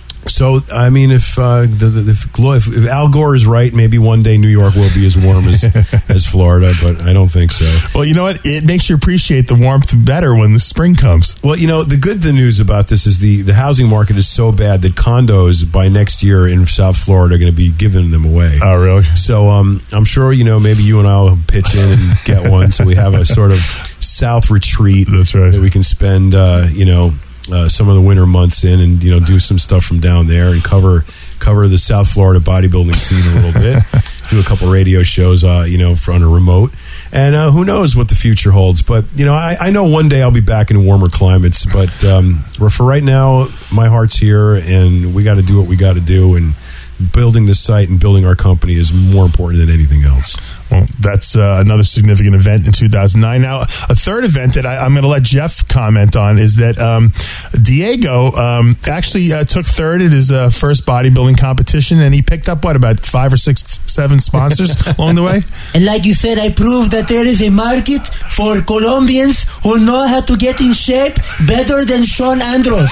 So, I mean, if, uh, the, the, if if Al Gore is right, maybe one day New York will be as warm as, as Florida, but I don't think so. Well, you know what? It makes you appreciate the warmth better when the spring comes. Well, you know, the good the news about this is the, the housing market is so bad that condos by next year in South Florida are going to be giving them away. Oh, really? So um, I'm sure, you know, maybe you and I will pitch in and get one so we have a sort of South retreat. That's right. That we can spend, uh, you know, Uh, some of the winter months in, and you know, do some stuff from down there and cover cover the South Florida bodybuilding scene a little bit. Do a couple radio shows, uh, you know, on a remote, and uh, who knows what the future holds. But you know, I, I know one day I'll be back in warmer climates. But um, for right now, my heart's here, and we got to do what we got to do. And building this site and building our company is more important than anything else. Well, that's uh, another significant event in two thousand nine. Now, a third event that I, I'm going to let Jeff comment on is that um, Diego um, actually uh, took third at his uh, first bodybuilding competition, and he picked up, what, about five or six, seven sponsors along the way? And like you said, I proved that there is a market for Colombians who know how to get in shape better than Sean Andros.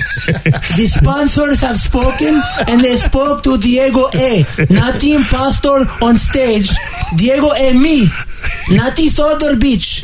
The sponsors have spoken, and they spoke to Diego A., not the impostor on stage, Diego and me, not this other bitch.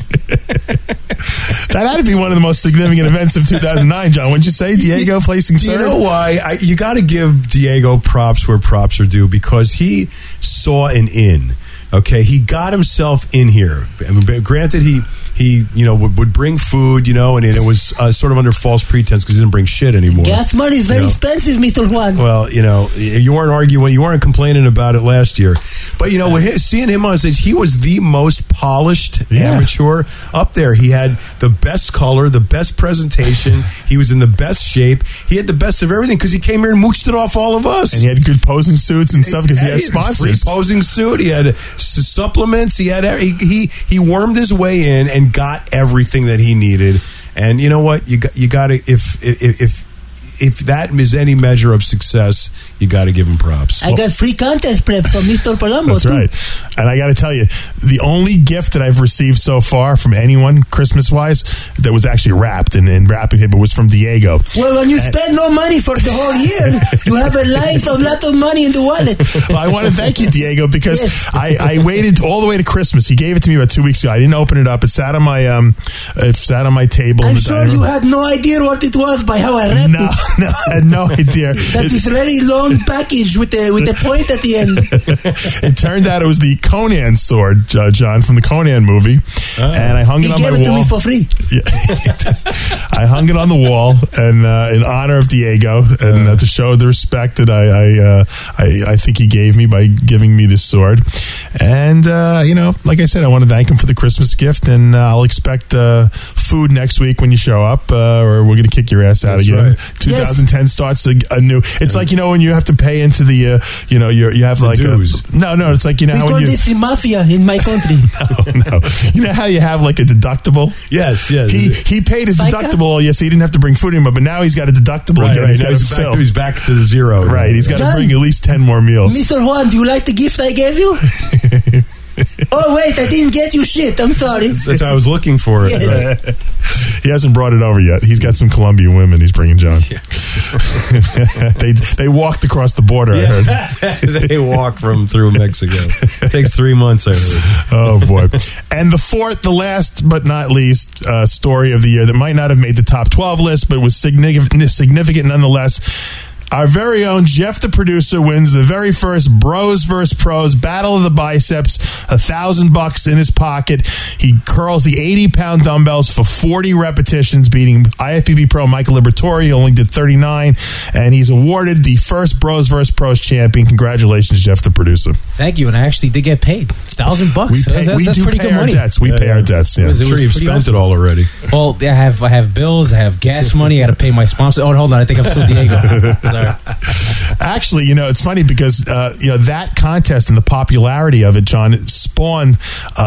That had to be one of the most significant events of two thousand nine, John. Wouldn't you say? Diego placing Do third? you know why? I, you got to give Diego props where props are due, because he saw an in. Okay, he got himself in here. I mean, granted, he he you know would, would bring food, you know, and, and it was uh, sort of under false pretense because he didn't bring shit anymore. Gas money is very You know? expensive, Mister Juan. Well, you know, you weren't arguing, you weren't complaining about it last year, but you know, with his, seeing him on stage, he was the most polished Yeah. amateur up there. He had the best color, the best presentation. He was in the best shape. He had the best of everything because he came here and mooched it off all of us. And he had good posing suits and stuff because he had a free sponsors. posing suit. He had s- supplements. He had he, he he wormed his way in and got everything that he needed. And you know what? You got you got to if if if if that is any measure of success, you got to give him props. I got free contest prep from Mister Palumbo, That's too. right. And I got to tell you, the only gift that I've received so far from anyone, Christmas-wise, that was actually wrapped in, in wrapping paper was from Diego. Well, when you spend no money for the whole year, you have a life of lot of money in the wallet. Well, I want to thank you, Diego, because Yes. I, I waited all the way to Christmas. He gave it to me about two weeks ago. I didn't open it up. It sat on my um, it sat on my table. in I'm the sure dining you room. had no idea what it was by how I wrapped No, it. no, I had no idea. That It- is very long package with a with a point at the end. it turned out it was the Conan sword, uh, John, from the Conan movie, and I hung it He on gave my it to wall. me for free. Yeah. I hung it on the wall, and uh, in honor of Diego, and uh, to show the respect that I I, uh, I I think he gave me by giving me this sword. And uh, you know, like I said, I want to thank him for the Christmas gift, and uh, I'll expect uh, food next week when you show up, uh, or we're going to kick your ass out That's again. right. twenty ten starts a, a new. It's like, you know, when you have to pay into the, uh, you know, you you have The like dues. A, no, no, it's like, you know We how call when you this the mafia in my country. no, no, you know how you have like a deductible. Yes, yes. He he paid his FICA? deductible, yes, he didn't have to bring food anymore, but now he's got a deductible right, again. right. He's Now got he's to back, fill. to, he's back to the zero. Right, he's got to John? bring at least ten more meals. Mister Juan, do you like the gift I gave you? Oh, wait, I didn't get you shit. I'm sorry. That's how I was looking for it. Yes. Right. He hasn't brought it over yet. He's got some Colombian women he's bringing, John. they they walked across the border, I heard. They walk from through Mexico. It takes three months, I heard. Oh, boy. And the fourth, the last but not least uh, story of the year that might not have made the top twelve list, but was significant, significant nonetheless. Our very own Jeff the Producer wins the very first Bros versus Pros Battle of the Biceps. A thousand bucks in his pocket. He curls the eighty pound dumbbells for forty repetitions, beating I F B B Pro Michael Liberatore. He only did thirty-nine, and he's awarded the first Bros versus Pros champion. Congratulations, Jeff the Producer. Thank you, and I actually did get paid. Thousand bucks. We, That's- pay, that's, we that's do pretty pay good our money. debts. We Yeah, pay yeah. our debts. Yeah. Was it- I'm sure you've pretty spent awesome. it all already. Well, I have I have bills, I have gas money, I got to pay my sponsor. Oh, hold on, I think I'm still Diego. Sorry. Actually, you know, it's funny because, uh, you know, that contest and the popularity of it, John, it spawned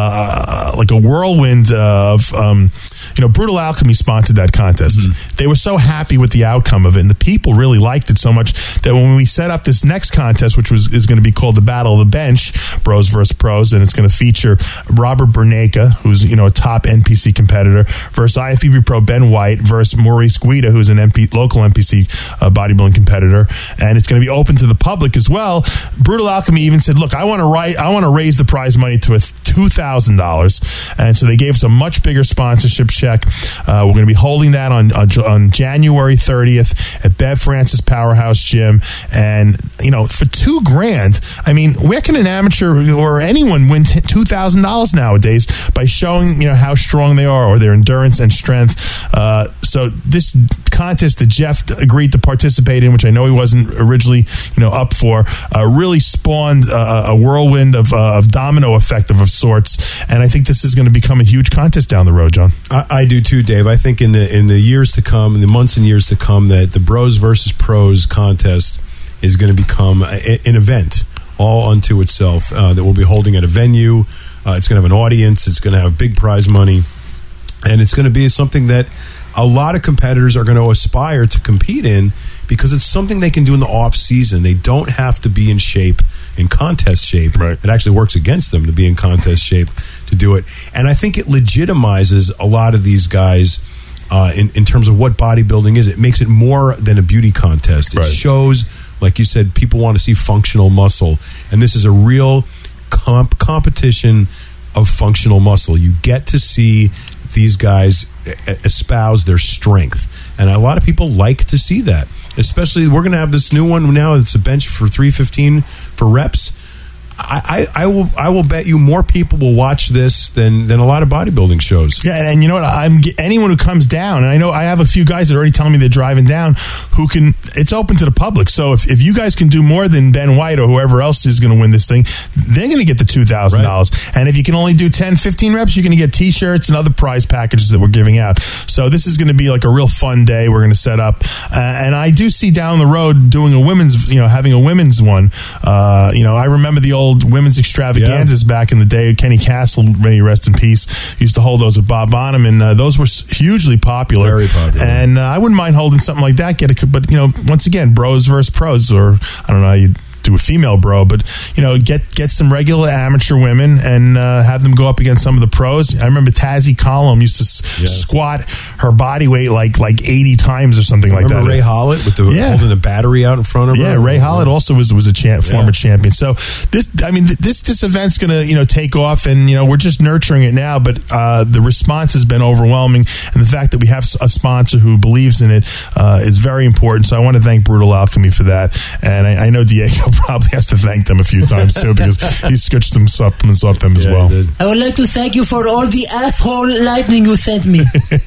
uh, like a whirlwind of, um, you know, Brutal Alchemy sponsored that contest. Mm-hmm. They were so happy with the outcome of it, and the people really liked it so much that when we set up this next contest, which was is going to be called the Battle of the Bench, Bros versus Pros, and it's going to feature Robert Bernanke, who's, you know, a top N P C competitor, versus I F B B Pro Ben White, versus Maurice Guida, who's an M P, local N P C uh, bodybuilding competitor, and it's going to be open to the public as well. Brutal Alchemy even said, "Look, I want to write, I want to raise the prize money to a two thousand dollars," and so they gave us a much bigger sponsorship check. Uh, we're going to be holding that on on, on January thirtieth at Bev Francis Powerhouse Gym, and you know, for two grand, I mean, where can an amateur or anyone win two thousand dollars nowadays by showing, you know, how strong they are or their endurance and strength? Uh, so this contest that Jeff agreed to participate in, which I know he wasn't originally, you know, up for, uh, really spawned uh, a whirlwind of, uh, of domino effect of, of sorts, and I think this is going to become a huge contest down the road, John. I, I do too, Dave. I think in the in the years to come, in the months and years to come, that the Bros versus Pros contest is going to become a, an event all unto itself uh, that we'll be holding at a venue. Uh, it's going to have an audience. It's going to have big prize money, and it's going to be something that a lot of competitors are going to aspire to compete in because it's something they can do in the off season. They don't have to be in shape, in contest shape. Right. It actually works against them to be in contest shape to do it. And I think it legitimizes a lot of these guys uh, in, in terms of what bodybuilding is. It makes it more than a beauty contest. It Right. shows, like you said, people want to see functional muscle. And this is a real comp- competition of functional muscle. You get to see these guys espouse their strength, and a lot of people like to see that. Especially, we're going to have this new one now. It's a bench for three fifteen for reps. I, I, I will I will bet you more people will watch this than than a lot of bodybuilding shows. Yeah, and, and you know what? I'm anyone who comes down, and I know I have a few guys that are already telling me they're driving down. Who can? It's open to the public. So if, if you guys can do more than Ben White or whoever else is going to win this thing, they're going to get the two thousand dollars. Right. And if you can only do ten, fifteen reps, you're going to get T-shirts and other prize packages that we're giving out. So this is going to be like a real fun day. We're going to set up, uh, and I do see down the road doing a women's, you know, having a women's one. Uh, you know, I remember the old women's extravaganzas yeah. back in the day. Kenny Castle, may he rest in peace, used to hold those with Bob Bonham, and uh, those were hugely popular. Very popular. And uh, I wouldn't mind holding something like that. Get a, but you know, once again, bros versus pros, or I don't know how you do a female bro, but you know, get get some regular amateur women and uh, have them go up against some of the pros. I remember Tazzy Column used to s- yeah. squat her body weight like like eighty times or something remember like that. Ray Hollett with the yeah. holding a battery out in front of her. Yeah, Ray Hollett also was was a champ, former yeah. champion. So this, I mean, this this event's gonna you know take off, and you know we're just nurturing it now. But uh, the response has been overwhelming, and the fact that we have a sponsor who believes in it uh, is very important. So I want to thank Brutal Alchemy for that, and I, I know Diego probably has to thank them a few times too, because he switched some supplements off them as yeah, well. I would like to thank you for all the asshole lightning you sent me.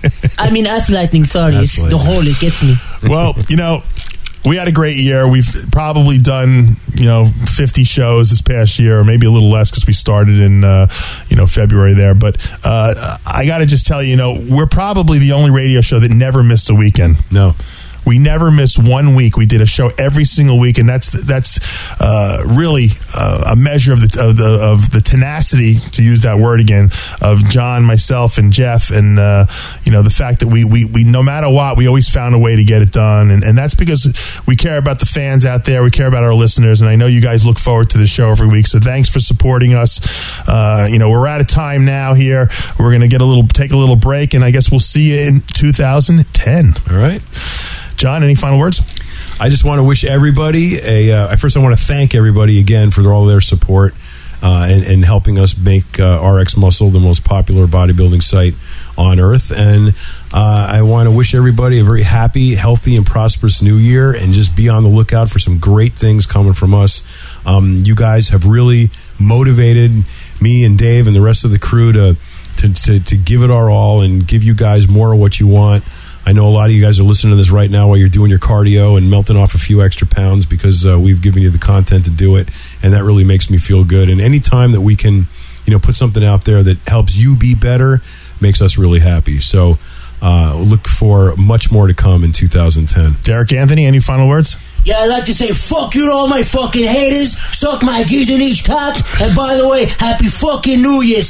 I mean ass lightning, sorry. Ass It's lightning. the hole, it gets me. Well, you know, we had a great year. We've probably done, you know, fifty shows this past year, or maybe a little less because we started in, uh, you know, February there. But uh, I got to just tell you, you know, we're probably the only radio show that never missed a weekend. No. We never missed one week. We did a show every single week, and that's that's uh, really uh, a measure of the, of the of the tenacity, to use that word again, of John, myself, and Jeff, and uh, you know the fact that we, we we no matter what, we always found a way to get it done, and and that's because we care about the fans out there, we care about our listeners, and I know you guys look forward to the show every week. So thanks for supporting us. Uh, you know we're out of time now. Here we're gonna get a little take a little break, and I guess we'll see you in two thousand ten. All right. John, any final words? I just want to wish everybody a. Uh, first, I want to thank everybody again for all their support uh, and, and helping us make uh, R X Muscle the most popular bodybuilding site on earth. And uh, I want to wish everybody a very happy, healthy, and prosperous new year. And just be on the lookout for some great things coming from us. Um, you guys have really motivated me and Dave and the rest of the crew to to, to to give it our all and give you guys more of what you want. I know a lot of you guys are listening to this right now while you're doing your cardio and melting off a few extra pounds because uh, we've given you the content to do it, and that really makes me feel good. And any time that we can, you know, put something out there that helps you be better makes us really happy. So uh, look for much more to come in two thousand ten. Derek Anthony, any final words? Yeah, I'd like to say fuck you to all my fucking haters, suck my gears in each cock, and by the way, happy fucking New Year,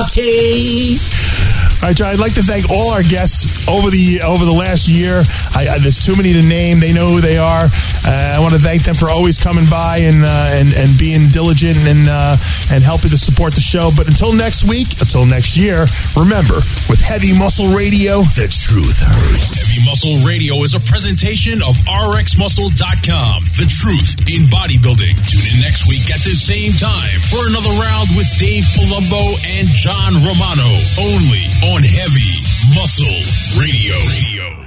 Stavty! All right, John, I'd like to thank all our guests over the over the last year. I, I, there's too many to name. They know who they are. Uh, I want to thank them for always coming by and uh, and, and being diligent and uh, and helping to support the show. But until next week, until next year, remember, with Heavy Muscle Radio, the truth hurts. Heavy Muscle Radio is a presentation of R X Muscle dot com. The truth in bodybuilding. Tune in next week at the same time for another round with Dave Palumbo and John Romano, only on Heavy Muscle Radio. Radio.